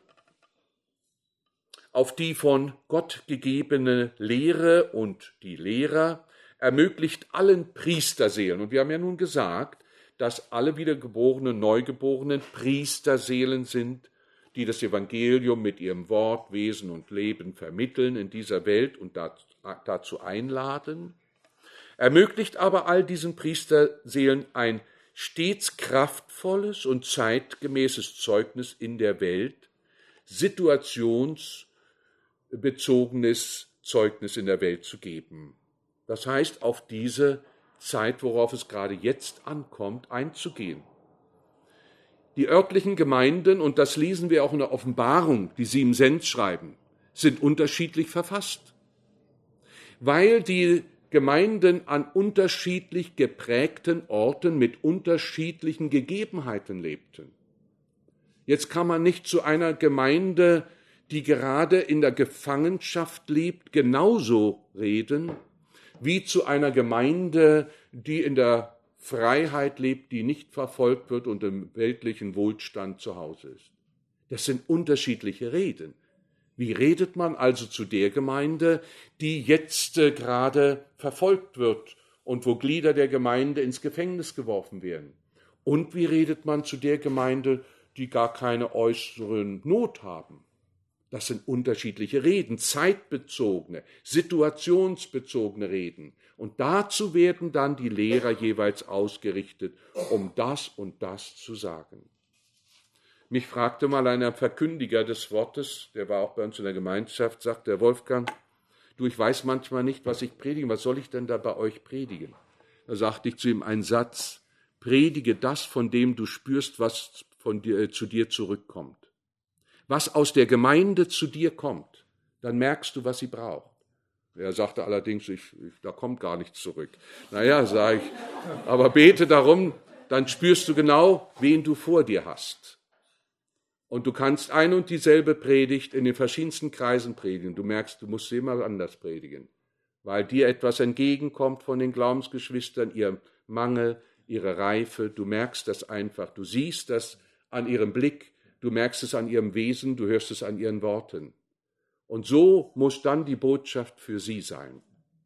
auf die von Gott gegebene Lehre und die Lehrer ermöglicht allen Priesterseelen. Und wir haben ja nun gesagt, dass alle wiedergeborenen, neugeborenen Priesterseelen sind, die das Evangelium mit ihrem Wort, Wesen und Leben vermitteln in dieser Welt und dazu einladen. Ermöglicht aber all diesen Priesterseelen ein stets kraftvolles und zeitgemäßes Zeugnis in der Welt, situationsbezogenes Zeugnis in der Welt zu geben. Das heißt, auf diese Zeit, worauf es gerade jetzt ankommt, einzugehen. Die örtlichen Gemeinden, und das lesen wir auch in der Offenbarung, die sie im Sens schreiben, sind unterschiedlich verfasst, weil die Gemeinden an unterschiedlich geprägten Orten mit unterschiedlichen Gegebenheiten lebten. Jetzt kann man nicht zu einer Gemeinde, die gerade in der Gefangenschaft lebt, genauso reden, wie zu einer Gemeinde, die in der Freiheit lebt, die nicht verfolgt wird und im weltlichen Wohlstand zu Hause ist. Das sind unterschiedliche Reden. Wie redet man also zu der Gemeinde, die jetzt äh, gerade verfolgt wird und wo Glieder der Gemeinde ins Gefängnis geworfen werden? Und wie redet man zu der Gemeinde, die gar keine äußeren Not haben? Das sind unterschiedliche Reden, zeitbezogene, situationsbezogene Reden. Und dazu werden dann die Lehrer jeweils ausgerichtet, um das und das zu sagen. Mich fragte mal einer Verkündiger des Wortes, der war auch bei uns in der Gemeinschaft, sagt der Wolfgang, du, ich weiß manchmal nicht, was ich predige, was soll ich denn da bei euch predigen? Da sagte ich zu ihm einen Satz, predige das, von dem du spürst, was von dir, äh, zu dir zurückkommt. Was aus der Gemeinde zu dir kommt, dann merkst du, was sie braucht. Er sagte allerdings, ich, ich, da kommt gar nichts zurück. Naja, sage ich, aber bete darum, dann spürst du genau, wen du vor dir hast. Und du kannst ein und dieselbe Predigt in den verschiedensten Kreisen predigen. Du merkst, du musst sie immer anders predigen, weil dir etwas entgegenkommt von den Glaubensgeschwistern, ihrem Mangel, ihrer Reife. Du merkst das einfach, du siehst das an ihrem Blick, du merkst es an ihrem Wesen, du hörst es an ihren Worten. Und so muss dann die Botschaft für sie sein.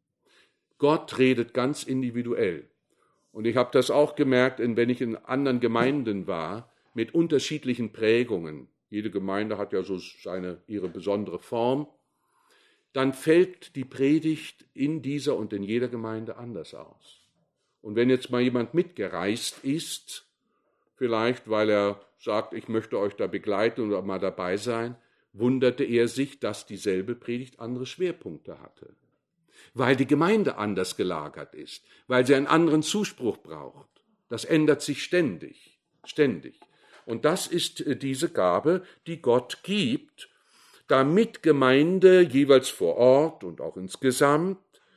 Gott redet ganz individuell. Und ich habe das auch gemerkt, wenn ich in anderen Gemeinden war, mit unterschiedlichen Prägungen. Jede Gemeinde hat ja so seine, ihre besondere Form. Dann fällt die Predigt in dieser und in jeder Gemeinde anders aus. Und wenn jetzt mal jemand mitgereist ist, vielleicht weil er sagt, ich möchte euch da begleiten oder mal dabei sein, wunderte er sich, dass dieselbe Predigt andere Schwerpunkte hatte. Weil die Gemeinde anders gelagert ist, weil sie einen anderen Zuspruch braucht. Das ändert sich ständig, ständig. Und das ist diese Gabe, die Gott gibt, damit Gemeinde jeweils vor Ort und auch insgesamt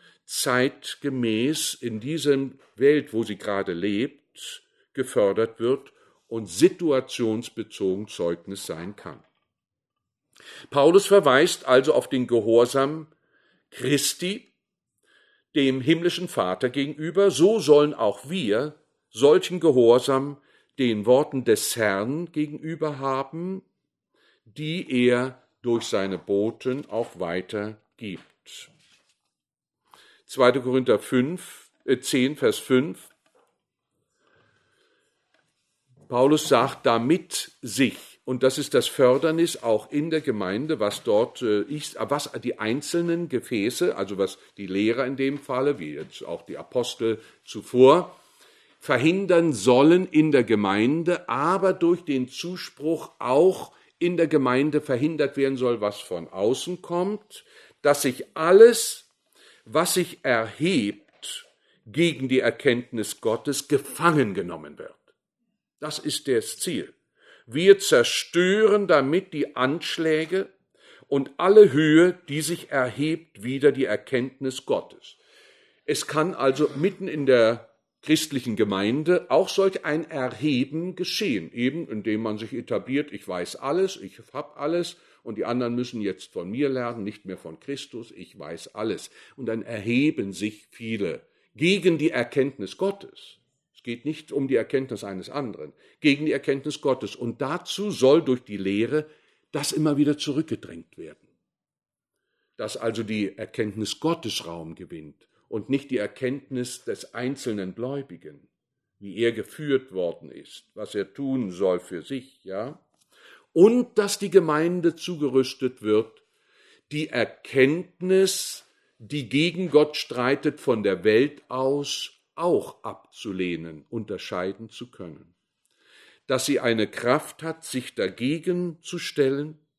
zeitgemäß in dieser Welt, wo sie gerade lebt, gefördert wird und situationsbezogen Zeugnis sein kann. Paulus verweist also auf den Gehorsam Christi, dem himmlischen Vater gegenüber. So sollen auch wir solchen Gehorsam den Worten des Herrn gegenüber haben, die er durch seine Boten auch weitergibt. zweiter Korinther fünf, äh zehn, Vers fünf. Paulus sagt, damit sich, und das ist das Fördernis auch in der Gemeinde, was dort äh, ist, was die einzelnen Gefäße, also was die Lehrer in dem Falle, wie jetzt auch die Apostel zuvor, verhindern sollen in der Gemeinde, aber durch den Zuspruch auch in der Gemeinde verhindert werden soll, was von außen kommt, dass sich alles, was sich erhebt gegen die Erkenntnis Gottes, gefangen genommen wird. Das ist das Ziel. Wir zerstören damit die Anschläge und alle Höhe, die sich erhebt, wider die Erkenntnis Gottes. Es kann also mitten in der christlichen Gemeinde auch solch ein Erheben geschehen, eben indem man sich etabliert, ich weiß alles, ich habe alles und die anderen müssen jetzt von mir lernen, nicht mehr von Christus, ich weiß alles. Und dann erheben sich viele gegen die Erkenntnis Gottes. Es geht nicht um die Erkenntnis eines anderen, gegen die Erkenntnis Gottes. Und dazu soll durch die Lehre das immer wieder zurückgedrängt werden. Dass also die Erkenntnis Gottes Raum gewinnt und nicht die Erkenntnis des einzelnen Gläubigen, wie er geführt worden ist, was er tun soll für sich, ja. Und dass die Gemeinde zugerüstet wird, die Erkenntnis, die gegen Gott streitet, von der Welt aus auch abzulehnen, unterscheiden zu können. Dass sie eine Kraft hat, sich dagegen zu stellen,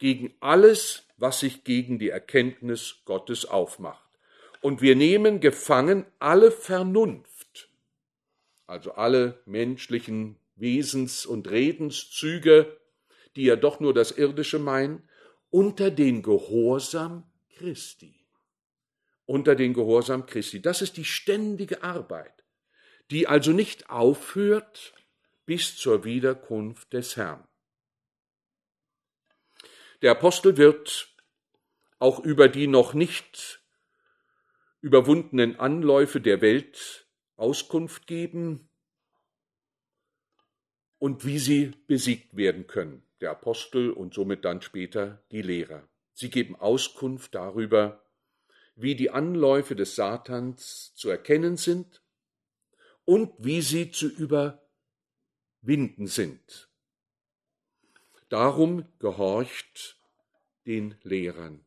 gegen alles, was sich gegen die Erkenntnis Gottes aufmacht. Und wir nehmen gefangen alle Vernunft, also alle menschlichen Wesens- und Redenszüge, die ja doch nur das Irdische meinen, unter den Gehorsam Christi. Unter den Gehorsam Christi. Das ist die ständige Arbeit, die also nicht aufhört bis zur Wiederkunft des Herrn. Der Apostel wird auch über die noch nicht überwundenen Anläufe der Welt Auskunft geben und wie sie besiegt werden können. Der Apostel und somit dann später die Lehrer. Sie geben Auskunft darüber, wie die Anläufe des Satans zu erkennen sind und wie sie zu überwinden sind. Darum gehorcht den Lehrern.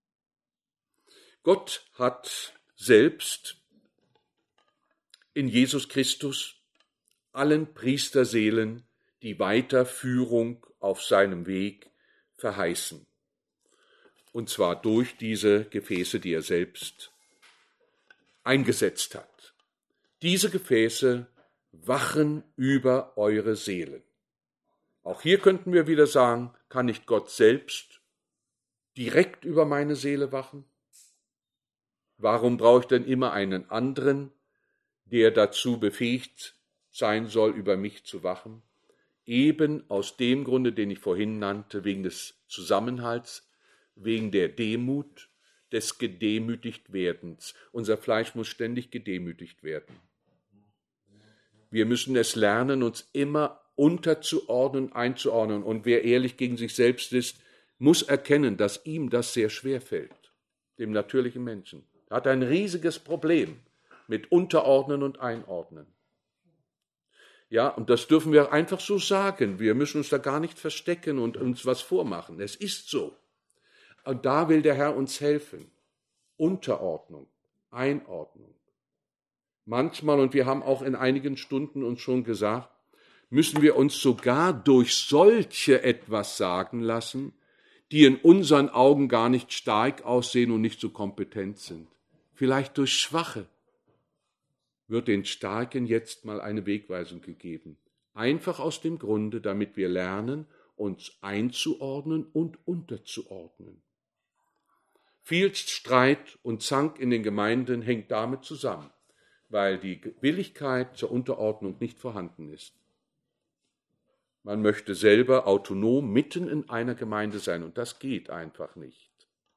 Gott hat selbst in Jesus Christus allen Priesterseelen die Weiterführung auf seinem Weg verheißen. Und zwar durch diese Gefäße, die er selbst eingesetzt hat. Diese Gefäße wachen über eure Seelen. Auch hier könnten wir wieder sagen, kann nicht Gott selbst direkt über meine Seele wachen? Warum brauche ich denn immer einen anderen, der dazu befähigt sein soll, über mich zu wachen? Eben aus dem Grunde, den ich vorhin nannte, wegen des Zusammenhalts, wegen der Demut, des Gedemütigtwerdens. Unser Fleisch muss ständig gedemütigt werden. Wir müssen es lernen, uns immer unterzuordnen, einzuordnen. Und wer ehrlich gegen sich selbst ist, muss erkennen, dass ihm das sehr schwer fällt, dem natürlichen Menschen. Er hat ein riesiges Problem mit Unterordnen und Einordnen. Ja, und das dürfen wir einfach so sagen. Wir müssen uns da gar nicht verstecken und uns was vormachen. Es ist so. Und da will der Herr uns helfen. Unterordnung, Einordnung. Manchmal, und wir haben auch in einigen Stunden uns schon gesagt, müssen wir uns sogar durch solche etwas sagen lassen, die in unseren Augen gar nicht stark aussehen und nicht so kompetent sind. Vielleicht durch Schwache wird den Starken jetzt mal eine Wegweisung gegeben. Einfach aus dem Grunde, damit wir lernen, uns einzuordnen und unterzuordnen. Viel Streit und Zank in den Gemeinden hängt damit zusammen, weil die Willigkeit zur Unterordnung nicht vorhanden ist. Man möchte selber autonom mitten in einer Gemeinde sein und das geht einfach nicht.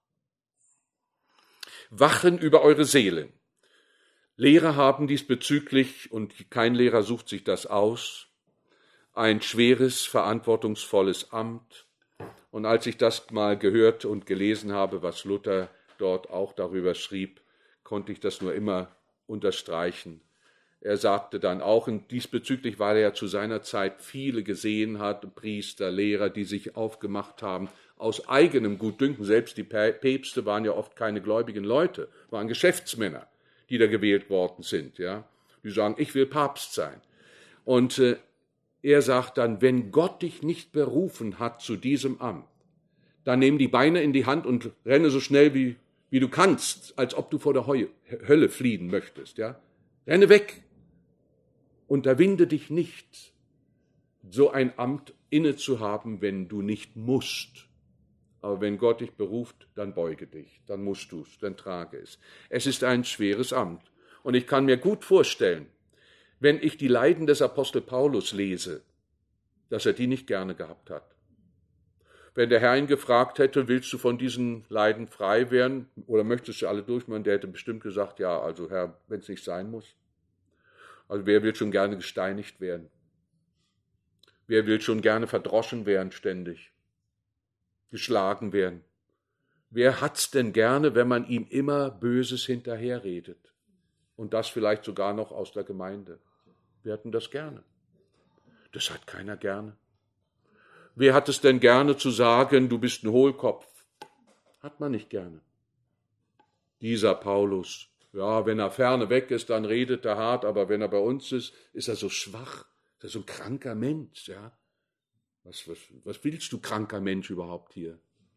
Wachen über eure Seelen. Lehrer haben diesbezüglich, und kein Lehrer sucht sich das aus, ein schweres, verantwortungsvolles Amt. Und als ich das mal gehört und gelesen habe, was Luther dort auch darüber schrieb, konnte ich das nur immer unterstreichen. Er sagte dann auch, und diesbezüglich, weil er ja zu seiner Zeit viele gesehen hat, Priester, Lehrer, die sich aufgemacht haben, aus eigenem Gutdünken, selbst die Päpste waren ja oft keine gläubigen Leute, waren Geschäftsmänner, die da gewählt worden sind, ja. Die sagen, ich will Papst sein. Und äh, er sagt dann, wenn Gott dich nicht berufen hat zu diesem Amt, dann nimm die Beine in die Hand und renne so schnell wie, wie du kannst, als ob du vor der Heu- Hölle fliehen möchtest, ja. Renne weg. Unterwinde dich nicht, so ein Amt inne zu haben, wenn du nicht musst. Aber wenn Gott dich beruft, dann beuge dich, dann musst du es, dann trage es. Es ist ein schweres Amt. Und ich kann mir gut vorstellen, wenn ich die Leiden des Apostel Paulus lese, dass er die nicht gerne gehabt hat. Wenn der Herr ihn gefragt hätte, willst du von diesen Leiden frei werden oder möchtest du alle durchmachen, der hätte bestimmt gesagt, ja, also Herr, wenn es nicht sein muss. Also wer will schon gerne gesteinigt werden? Wer will schon gerne verdroschen werden ständig? Geschlagen werden? Wer hat's denn gerne, wenn man ihm immer Böses hinterherredet? Und das vielleicht sogar noch aus der Gemeinde. Wir hatten das gerne. Das hat keiner gerne. Wer hat es denn gerne zu sagen, du bist ein Hohlkopf? Hat man nicht gerne. Dieser Paulus, ja, wenn er ferne weg ist, dann redet er hart, aber wenn er bei uns ist, ist er so schwach. Ist er so ein kranker Mensch, ja. Was, was, was willst du, kranker Mensch, überhaupt hier?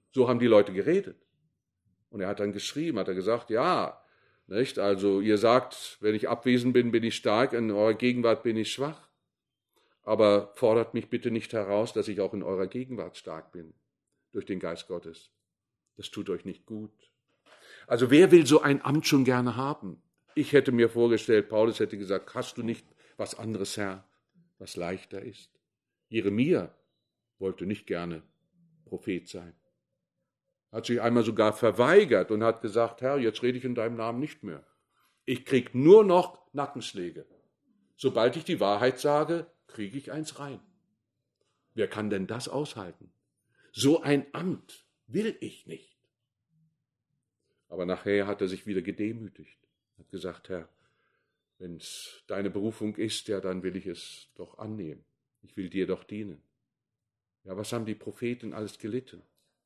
So haben die Leute geredet. Und er hat dann geschrieben, hat er gesagt, ja, nicht? Also ihr sagt, wenn ich abwesend bin, bin ich stark, in eurer Gegenwart bin ich schwach. Aber fordert mich bitte nicht heraus, dass ich auch in eurer Gegenwart stark bin, durch den Geist Gottes. Das tut euch nicht gut. Also wer will so ein Amt schon gerne haben? Ich hätte mir vorgestellt, Paulus hätte gesagt, hast du nicht was anderes, Herr, was leichter ist? Jeremia wollte nicht gerne Prophet sein. Hat sich einmal sogar verweigert und hat gesagt, Herr, jetzt rede ich in deinem Namen nicht mehr. Ich kriege nur noch Nackenschläge. Sobald ich die Wahrheit sage, kriege ich eins rein. Wer kann denn das aushalten? So ein Amt will ich nicht. Aber nachher hat er sich wieder gedemütigt. Hat gesagt, Herr, wenn es deine Berufung ist, ja, dann will ich es doch annehmen. Ich will dir doch dienen. Ja, was haben die Propheten alles gelitten?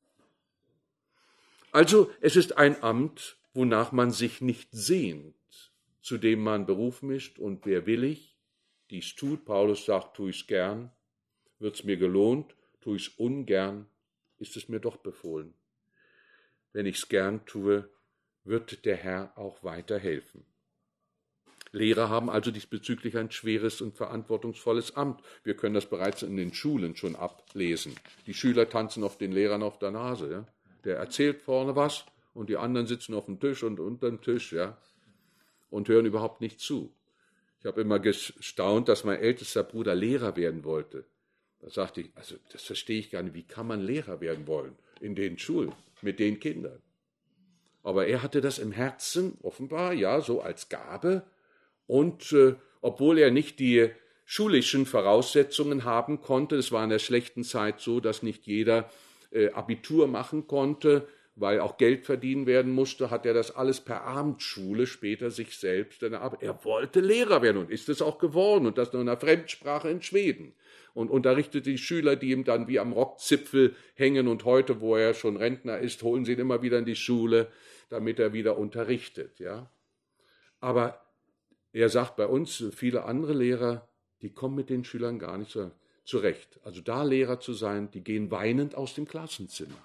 Also, es ist ein Amt, wonach man sich nicht sehnt, zu dem man berufen ist. Und wer willig dies tut, Paulus sagt, tue ich es gern, wird es mir gelohnt, tue ich es ungern, ist es mir doch befohlen. Wenn ich es gern tue, wird der Herr auch weiterhelfen. Lehrer haben also diesbezüglich ein schweres und verantwortungsvolles Amt. Wir können das bereits in den Schulen schon ablesen. Die Schüler tanzen auf den Lehrern auf der Nase. Ja? Der erzählt vorne was und die anderen sitzen auf dem Tisch und unter dem Tisch, ja, und hören überhaupt nicht zu. Ich habe immer gestaunt, dass mein ältester Bruder Lehrer werden wollte. Da sagte ich, also das verstehe ich gar nicht, wie kann man Lehrer werden wollen in den Schulen mit den Kindern? Aber er hatte das im Herzen, offenbar, ja, so als Gabe. Und äh, obwohl er nicht die schulischen Voraussetzungen haben konnte, es war in der schlechten Zeit so, dass nicht jeder äh, Abitur machen konnte, weil auch Geld verdient werden musste, hat er das alles per Abendschule später sich selbst erarbeitet. Er wollte Lehrer werden und ist es auch geworden und das nur in einer Fremdsprache in Schweden. Und unterrichtete die Schüler, die ihm dann wie am Rockzipfel hängen und heute, wo er schon Rentner ist, holen sie ihn immer wieder in die Schule, damit er wieder unterrichtet. Ja? Aber er sagt bei uns, viele andere Lehrer, die kommen mit den Schülern gar nicht so zurecht. Also da Lehrer zu sein, die gehen weinend aus dem Klassenzimmer.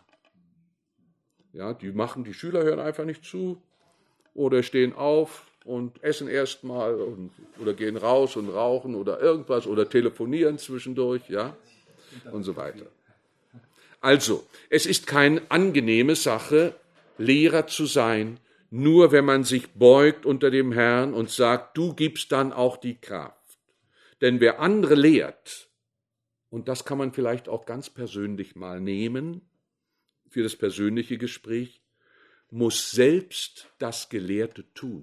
Ja, die machen, die Schüler hören einfach nicht zu oder stehen auf und essen erstmal oder gehen raus und rauchen oder irgendwas oder telefonieren zwischendurch, ja, und so weiter. Also, es ist keine angenehme Sache, Lehrer zu sein, nur wenn man sich beugt unter dem Herrn und sagt, du gibst dann auch die Kraft. Denn wer andere lehrt, und das kann man vielleicht auch ganz persönlich mal nehmen, für das persönliche Gespräch, muss selbst das Gelehrte tun.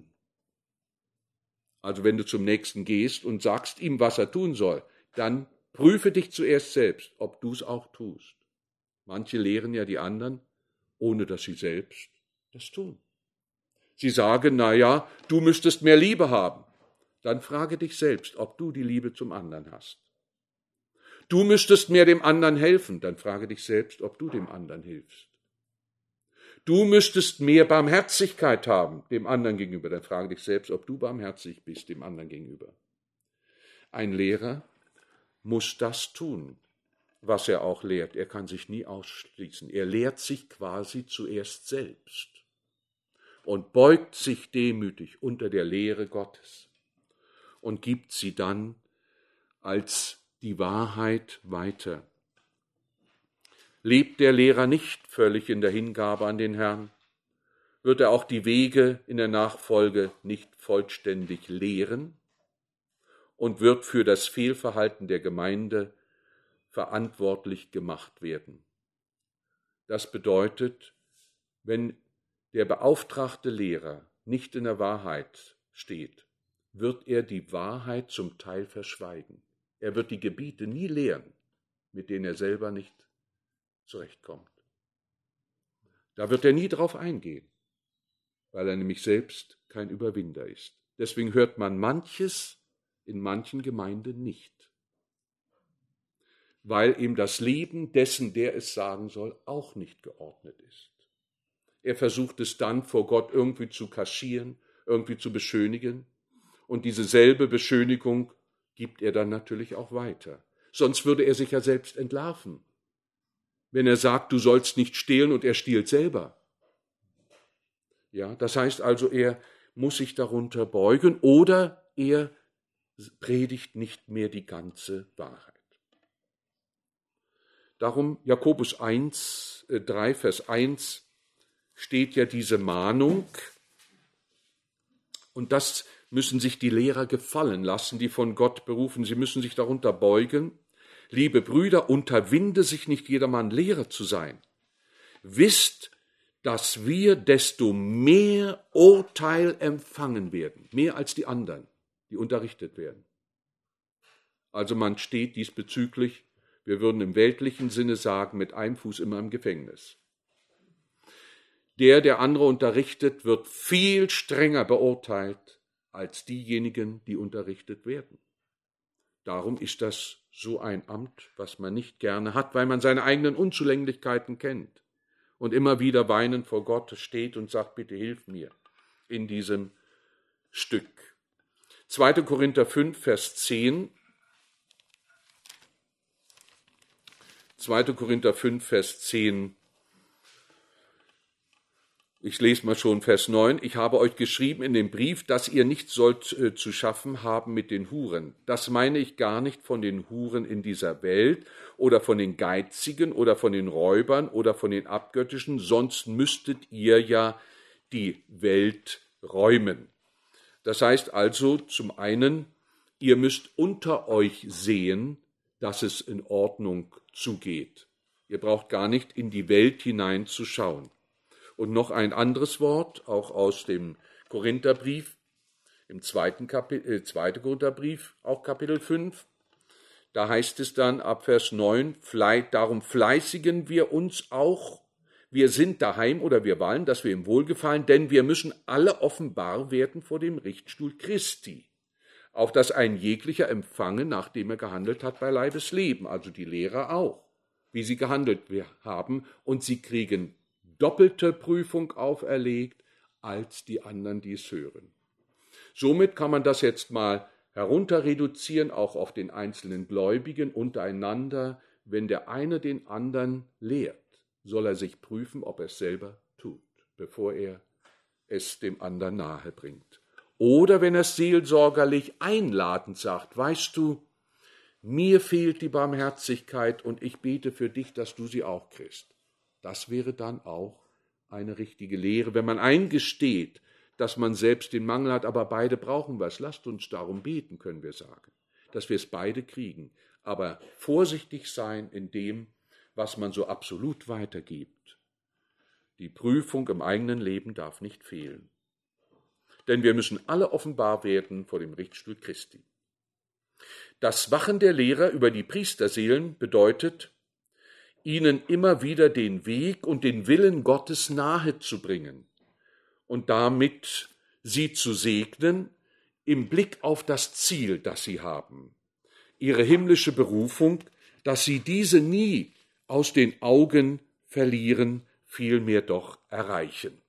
Also wenn du zum Nächsten gehst und sagst ihm, was er tun soll, dann prüfe dich zuerst selbst, ob du es auch tust. Manche lehren ja die anderen, ohne dass sie selbst das tun. Sie sagen, na ja, du müsstest mehr Liebe haben. Dann frage dich selbst, ob du die Liebe zum anderen hast. Du müsstest mehr dem anderen helfen, dann frage dich selbst, ob du dem anderen hilfst. Du müsstest mehr Barmherzigkeit haben dem anderen gegenüber, dann frage dich selbst, ob du barmherzig bist dem anderen gegenüber. Ein Lehrer muss das tun, was er auch lehrt. Er kann sich nie ausschließen. Er lehrt sich quasi zuerst selbst und beugt sich demütig unter der Lehre Gottes und gibt sie dann als die Wahrheit weiter. Lebt der Lehrer nicht völlig in der Hingabe an den Herrn, wird er auch die Wege in der Nachfolge nicht vollständig lehren und wird für das Fehlverhalten der Gemeinde verantwortlich gemacht werden. Das bedeutet, wenn der beauftragte Lehrer nicht in der Wahrheit steht, wird er die Wahrheit zum Teil verschweigen. Er wird die Gebiete nie lehren, mit denen er selber nicht zurechtkommt. Da wird er nie drauf eingehen, weil er nämlich selbst kein Überwinder ist. Deswegen hört man manches in manchen Gemeinden nicht, weil ihm das Leben dessen, der es sagen soll, auch nicht geordnet ist. Er versucht es dann vor Gott irgendwie zu kaschieren, irgendwie zu beschönigen und diese selbe Beschönigung gibt er dann natürlich auch weiter. Sonst würde er sich ja selbst entlarven. wenn er sagt, du sollst nicht stehlen und er stiehlt selber. Ja, das heißt also, er muss sich darunter beugen oder er predigt nicht mehr die ganze Wahrheit. Darum Jakobus eins, drei, Vers eins steht ja diese Mahnung, und das müssen sich die Lehrer gefallen lassen, die von Gott berufen. Sie müssen sich darunter beugen. Liebe Brüder, unterwinde sich nicht jedermann, Lehrer zu sein. Wisst, dass wir desto mehr Urteil empfangen werden, mehr als die anderen, die unterrichtet werden. Also man steht diesbezüglich, wir würden im weltlichen Sinne sagen, mit einem Fuß immer im Gefängnis. Der, der andere unterrichtet, wird viel strenger beurteilt als diejenigen, die unterrichtet werden. Darum ist das so ein Amt, was man nicht gerne hat, weil man seine eigenen Unzulänglichkeiten kennt und immer wieder weinend vor Gott steht und sagt, bitte hilf mir in diesem Stück. zweiter Korinther fünf, Vers zehn. zweiter Korinther fünf, Vers zehn. Ich lese mal schon Vers neun. Ich habe euch geschrieben in dem Brief, dass ihr nicht sollt äh, zu schaffen haben mit den Huren. Das meine ich gar nicht von den Huren in dieser Welt oder von den Geizigen oder von den Räubern oder von den Abgöttischen, sonst müsstet ihr ja die Welt räumen. Das heißt also zum einen, ihr müsst unter euch sehen, dass es in Ordnung zugeht. Ihr braucht gar nicht in die Welt hineinzuschauen. Und noch ein anderes Wort, auch aus dem Korintherbrief, im zweiten Kapitel, äh, zweiten Korintherbrief, auch Kapitel fünf. Da heißt es dann ab Vers neun, darum fleißigen wir uns auch, wir sind daheim oder wir wollen, dass wir ihm wohlgefallen, denn wir müssen alle offenbar werden vor dem Richtstuhl Christi. Auch dass ein jeglicher empfange, nachdem er gehandelt hat bei Leibesleben, also die Lehrer auch, wie sie gehandelt haben, und sie kriegen doppelte Prüfung auferlegt als die anderen, die es hören. Somit kann man das jetzt mal herunter reduzieren, auch auf den einzelnen Gläubigen untereinander. Wenn der eine den anderen lehrt, soll er sich prüfen, ob er es selber tut, bevor er es dem anderen nahe bringt. Oder wenn er es seelsorgerlich einladend sagt, weißt du, mir fehlt die Barmherzigkeit und ich bete für dich, dass du sie auch kriegst. Das wäre dann auch eine richtige Lehre, wenn man eingesteht, dass man selbst den Mangel hat, aber beide brauchen was. Lasst uns darum beten, können wir sagen, dass wir es beide kriegen. Aber vorsichtig sein in dem, was man so absolut weitergibt. Die Prüfung im eigenen Leben darf nicht fehlen. Denn wir müssen alle offenbar werden vor dem Richtstuhl Christi. Das Wachen der Lehrer über die Priesterseelen bedeutet, ihnen immer wieder den Weg und den Willen Gottes nahe zu bringen und damit sie zu segnen im Blick auf das Ziel, das sie haben, ihre himmlische Berufung, dass sie diese nie aus den Augen verlieren, vielmehr doch erreichen.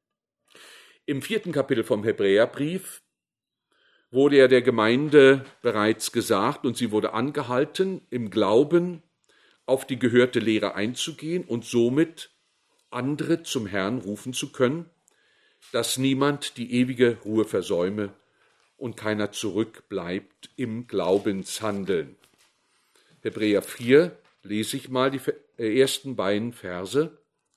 Im vierten Kapitel vom Hebräerbrief wurde ja der Gemeinde bereits gesagt und sie wurde angehalten, im Glauben auf die gehörte Lehre einzugehen und somit andere zum Herrn rufen zu können, dass niemand die ewige Ruhe versäume und keiner zurückbleibt im Glaubenshandeln. Hebräer vier, lese ich mal die ersten beiden Verse.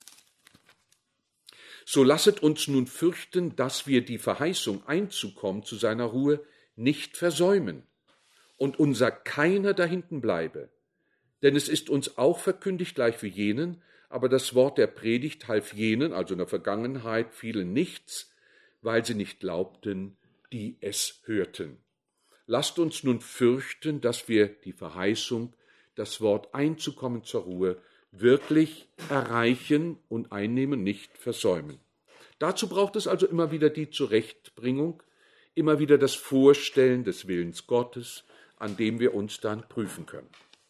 So lasset uns nun fürchten, dass wir die Verheißung einzukommen zu seiner Ruhe nicht versäumen und unser keiner dahinten bleibe. Denn es ist uns auch verkündigt, gleich wie jenen, aber das Wort der Predigt half jenen, also in der Vergangenheit, vielen nichts, weil sie nicht glaubten, die es hörten. Lasst uns nun fürchten, dass wir die Verheißung, das Wort einzukommen zur Ruhe, wirklich erreichen und einnehmen, nicht versäumen. Dazu braucht es also immer wieder die Zurechtbringung, immer wieder das Vorstellen des Willens Gottes, an dem wir uns dann prüfen können.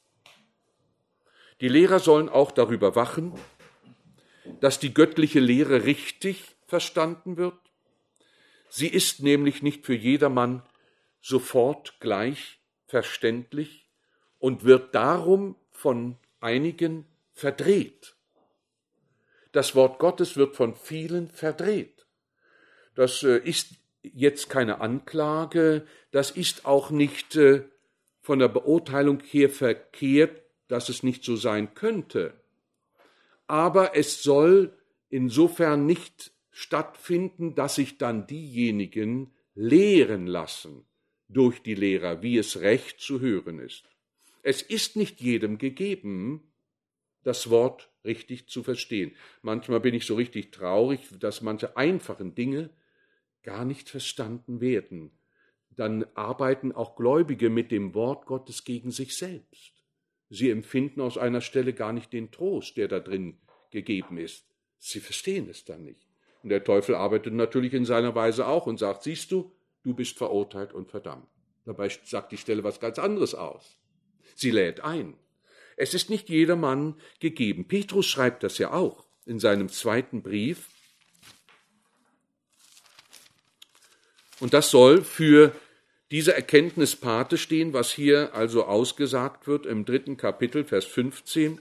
Die Lehrer sollen auch darüber wachen, dass die göttliche Lehre richtig verstanden wird. Sie ist nämlich nicht für jedermann sofort gleich verständlich und wird darum von einigen verdreht. Das Wort Gottes wird von vielen verdreht. Das ist jetzt keine Anklage, das ist auch nicht von der Beurteilung her verkehrt, dass es nicht so sein könnte. Aber es soll insofern nicht stattfinden, dass sich dann diejenigen lehren lassen durch die Lehrer, wie es recht zu hören ist. Es ist nicht jedem gegeben, das Wort richtig zu verstehen. Manchmal bin ich so richtig traurig, dass manche einfachen Dinge gar nicht verstanden werden. Dann arbeiten auch Gläubige mit dem Wort Gottes gegen sich selbst. Sie empfinden aus einer Stelle gar nicht den Trost, der da drin gegeben ist. Sie verstehen es dann nicht. Und der Teufel arbeitet natürlich in seiner Weise auch und sagt, siehst du, du bist verurteilt und verdammt. Dabei sagt die Stelle was ganz anderes aus. Sie lädt ein. Es ist nicht jedermann gegeben. Petrus schreibt das ja auch in seinem zweiten Brief. Und das soll für diese Erkenntnis Pate stehen, was hier also ausgesagt wird im dritten Kapitel, Vers fünfzehn.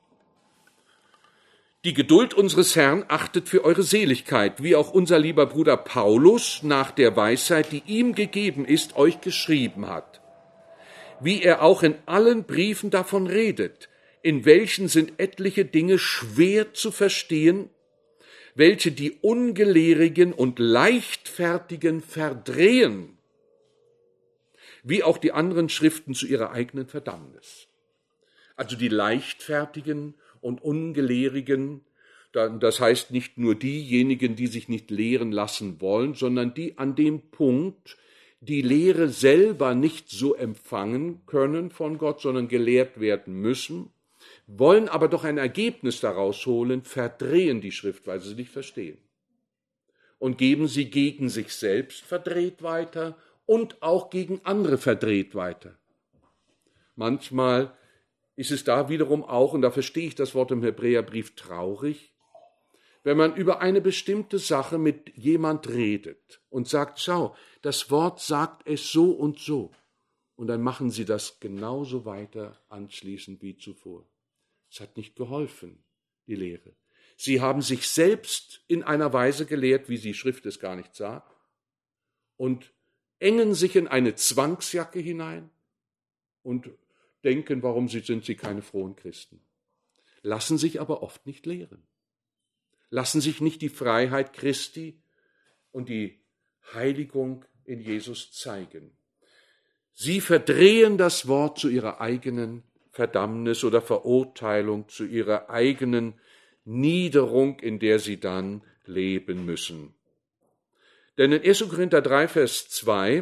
Die Geduld unseres Herrn achtet für eure Seligkeit, wie auch unser lieber Bruder Paulus nach der Weisheit, die ihm gegeben ist, euch geschrieben hat. Wie er auch in allen Briefen davon redet, in welchen sind etliche Dinge schwer zu verstehen, welche die Ungelehrigen und Leichtfertigen verdrehen, wie auch die anderen Schriften zu ihrer eigenen Verdammnis. Also die Leichtfertigen und Ungelehrigen, das heißt nicht nur diejenigen, die sich nicht lehren lassen wollen, sondern die an dem Punkt die Lehre selber nicht so empfangen können von Gott, sondern gelehrt werden müssen, wollen aber doch ein Ergebnis daraus holen, verdrehen die Schrift, weil sie sie nicht verstehen. Und geben sie gegen sich selbst verdreht weiter und auch gegen andere verdreht weiter. Manchmal ist es da wiederum auch, und da verstehe ich das Wort im Hebräerbrief, traurig, wenn man über eine bestimmte Sache mit jemand redet und sagt, schau, das Wort sagt es so und so. Und dann machen sie das genauso weiter anschließend wie zuvor. Es hat nicht geholfen, die Lehre. Sie haben sich selbst in einer Weise gelehrt, wie die Schrift es gar nicht sagt, und engen sich in eine Zwangsjacke hinein und denken, warum sind sie keine frohen Christen. Lassen sich aber oft nicht lehren. Lassen sich nicht die Freiheit Christi und die Heiligung in Jesus zeigen. Sie verdrehen das Wort zu ihrer eigenen Verdammnis oder Verurteilung, zu ihrer eigenen Niederung, in der sie dann leben müssen. Denn in erster Korinther drei, Vers zwei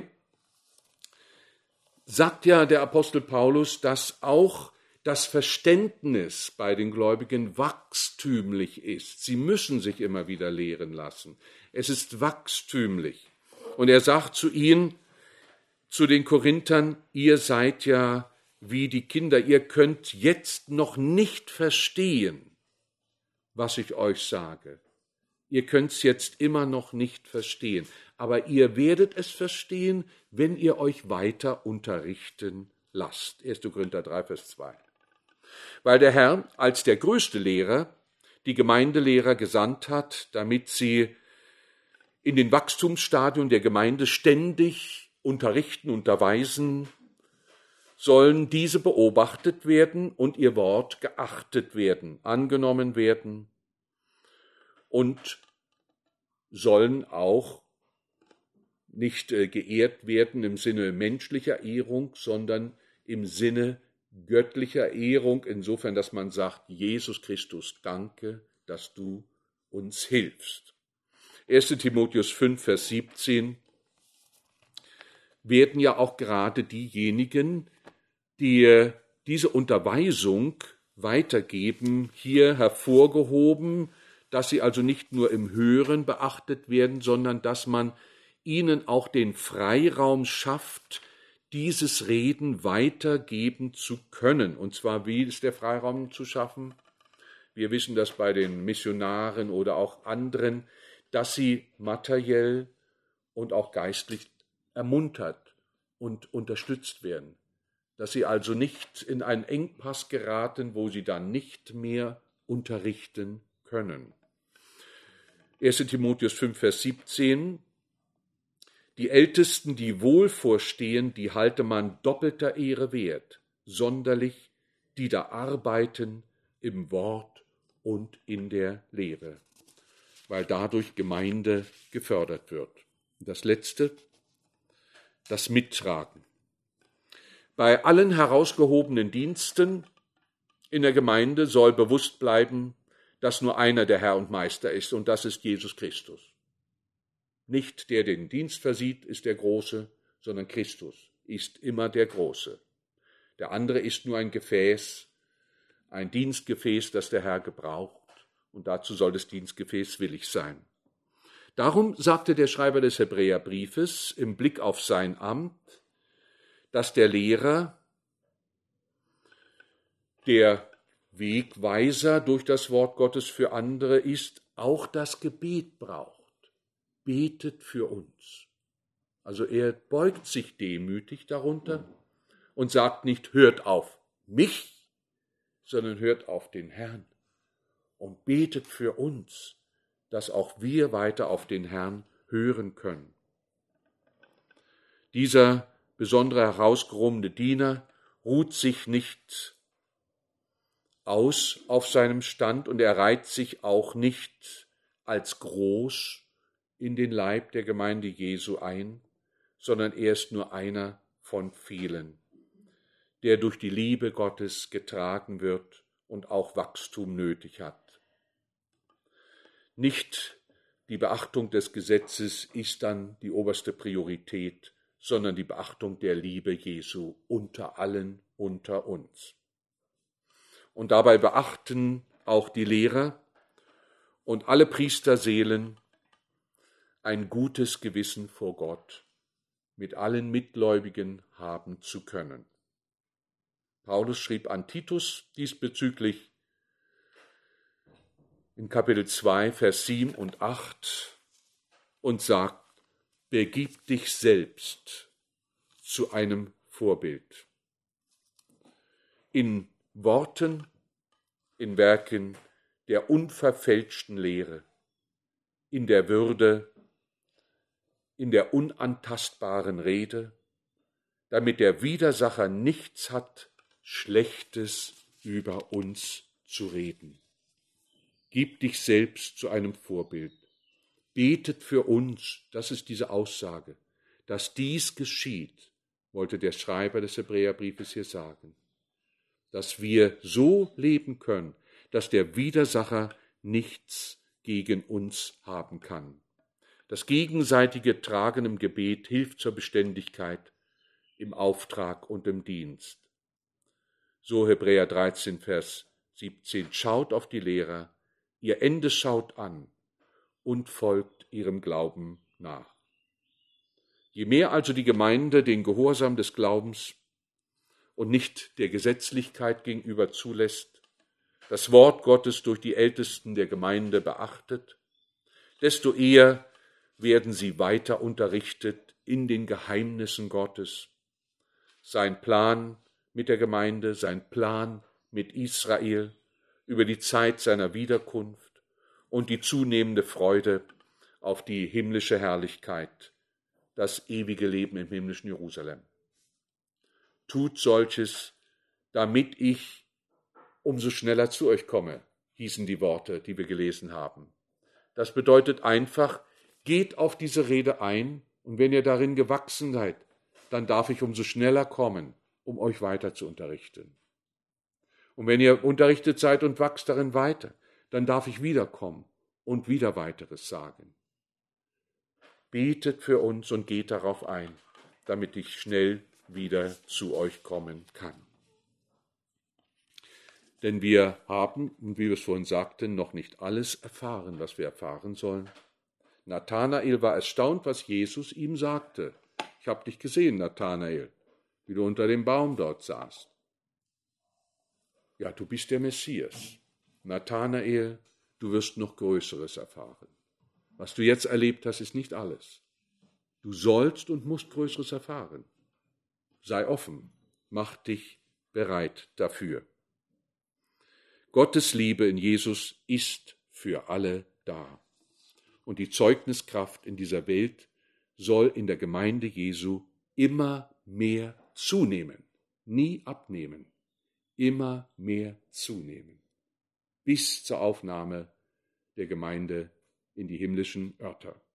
sagt ja der Apostel Paulus, dass auch das Verständnis bei den Gläubigen wachstümlich ist. Sie müssen sich immer wieder lehren lassen. Es ist wachstümlich. Und er sagt zu ihnen, zu den Korinthern, ihr seid ja wie die Kinder, ihr könnt jetzt noch nicht verstehen, was ich euch sage. Ihr könnt es jetzt immer noch nicht verstehen, aber ihr werdet es verstehen, wenn ihr euch weiter unterrichten lasst. erster Korinther drei, Vers zwei. Weil der Herr als der größte Lehrer die Gemeindelehrer gesandt hat, damit sie in den Wachstumsstadien der Gemeinde ständig unterrichten, unterweisen, sollen diese beobachtet werden und ihr Wort geachtet werden, angenommen werden und sollen auch nicht äh, geehrt werden im Sinne menschlicher Ehrung, sondern im Sinne göttlicher Ehrung, insofern, dass man sagt, Jesus Christus, danke, dass du uns hilfst. erster Timotheus fünf, Vers siebzehn werden ja auch gerade diejenigen, die diese Unterweisung weitergeben, hier hervorgehoben, dass sie also nicht nur im Hören beachtet werden, sondern dass man ihnen auch den Freiraum schafft, dieses Reden weitergeben zu können. Und zwar, wie ist der Freiraum zu schaffen? Wir wissen das bei den Missionaren oder auch anderen, dass sie materiell und auch geistlich ermuntert und unterstützt werden. dass sie also nicht in einen Engpass geraten, wo sie dann nicht mehr unterrichten können. erster Timotheus fünf, Vers siebzehn: Die Ältesten, die wohl vorstehen, die halte man doppelter Ehre wert, sonderlich die da arbeiten im Wort und in der Lehre, weil dadurch Gemeinde gefördert wird. Und das Letzte, das Mittragen. Bei allen herausgehobenen Diensten in der Gemeinde soll bewusst bleiben, dass nur einer der Herr und Meister ist, und das ist Jesus Christus. Nicht der, der den Dienst versieht, ist der Große, sondern Christus ist immer der Große. Der andere ist nur ein Gefäß, ein Dienstgefäß, das der Herr gebraucht, und dazu soll das Dienstgefäß willig sein. Darum sagte der Schreiber des Hebräerbriefes im Blick auf sein Amt, dass der Lehrer, der Wegweiser durch das Wort Gottes für andere ist, auch das Gebet braucht. Betet für uns. Also er beugt sich demütig darunter und sagt nicht, hört auf mich, sondern hört auf den Herrn und betet für uns, dass auch wir weiter auf den Herrn hören können. Dieser besondere herausgehobene Diener ruht sich nicht aus auf seinem Stand und er reiht sich auch nicht als groß in den Leib der Gemeinde Jesu ein, sondern er ist nur einer von vielen, der durch die Liebe Gottes getragen wird und auch Wachstum nötig hat. Nicht die Beachtung des Gesetzes ist dann die oberste Priorität, sondern die Beachtung der Liebe Jesu unter allen, unter uns. Und dabei beachten auch die Lehrer und alle Priesterseelen ein gutes Gewissen vor Gott mit allen Mitgläubigen haben zu können. Paulus schrieb an Titus diesbezüglich in Kapitel zwei, Vers sieben und acht und sagt, begib dich selbst zu einem Vorbild. In Worten, in Werken der unverfälschten Lehre, in der Würde, in der unantastbaren Rede, damit der Widersacher nichts hat, Schlechtes über uns zu reden. Gib dich selbst zu einem Vorbild. Betet für uns, das ist diese Aussage, dass dies geschieht, wollte der Schreiber des Hebräerbriefes hier sagen, dass wir so leben können, dass der Widersacher nichts gegen uns haben kann. Das gegenseitige Tragen im Gebet hilft zur Beständigkeit im Auftrag und im Dienst. So Hebräer dreizehn, Vers siebzehn, schaut auf die Lehrer, ihr Ende schaut an und folgt ihrem Glauben nach. Je mehr also die Gemeinde den Gehorsam des Glaubens und nicht der Gesetzlichkeit gegenüber zulässt, das Wort Gottes durch die Ältesten der Gemeinde beachtet, desto eher werden sie weiter unterrichtet in den Geheimnissen Gottes. Sein Plan mit der Gemeinde, sein Plan mit Israel über die Zeit seiner Wiederkunft und die zunehmende Freude auf die himmlische Herrlichkeit, das ewige Leben im himmlischen Jerusalem. Tut solches, damit ich umso schneller zu euch komme, hießen die Worte, die wir gelesen haben. Das bedeutet einfach, geht auf diese Rede ein und wenn ihr darin gewachsen seid, dann darf ich umso schneller kommen, um euch weiter zu unterrichten. Und wenn ihr unterrichtet seid und wachst darin weiter, dann darf ich wiederkommen und wieder weiteres sagen. Betet für uns und geht darauf ein, damit ich schnell wieder zu euch kommen kann. Denn wir haben, und wie wir es vorhin sagten, noch nicht alles erfahren, was wir erfahren sollen. Nathanael war erstaunt, was Jesus ihm sagte. Ich habe dich gesehen, Nathanael, wie du unter dem Baum dort saßt. Ja, du bist der Messias. Nathanael, du wirst noch Größeres erfahren. Was du jetzt erlebt hast, ist nicht alles. Du sollst und musst Größeres erfahren. Sei offen Mach dich bereit dafür. Gottes Liebe in Jesus ist für alle da. Und die Zeugniskraft in dieser Welt soll in der Gemeinde Jesu immer mehr zunehmen, nie abnehmen, immer mehr zunehmen, bis zur Aufnahme der Gemeinde in die himmlischen Örter.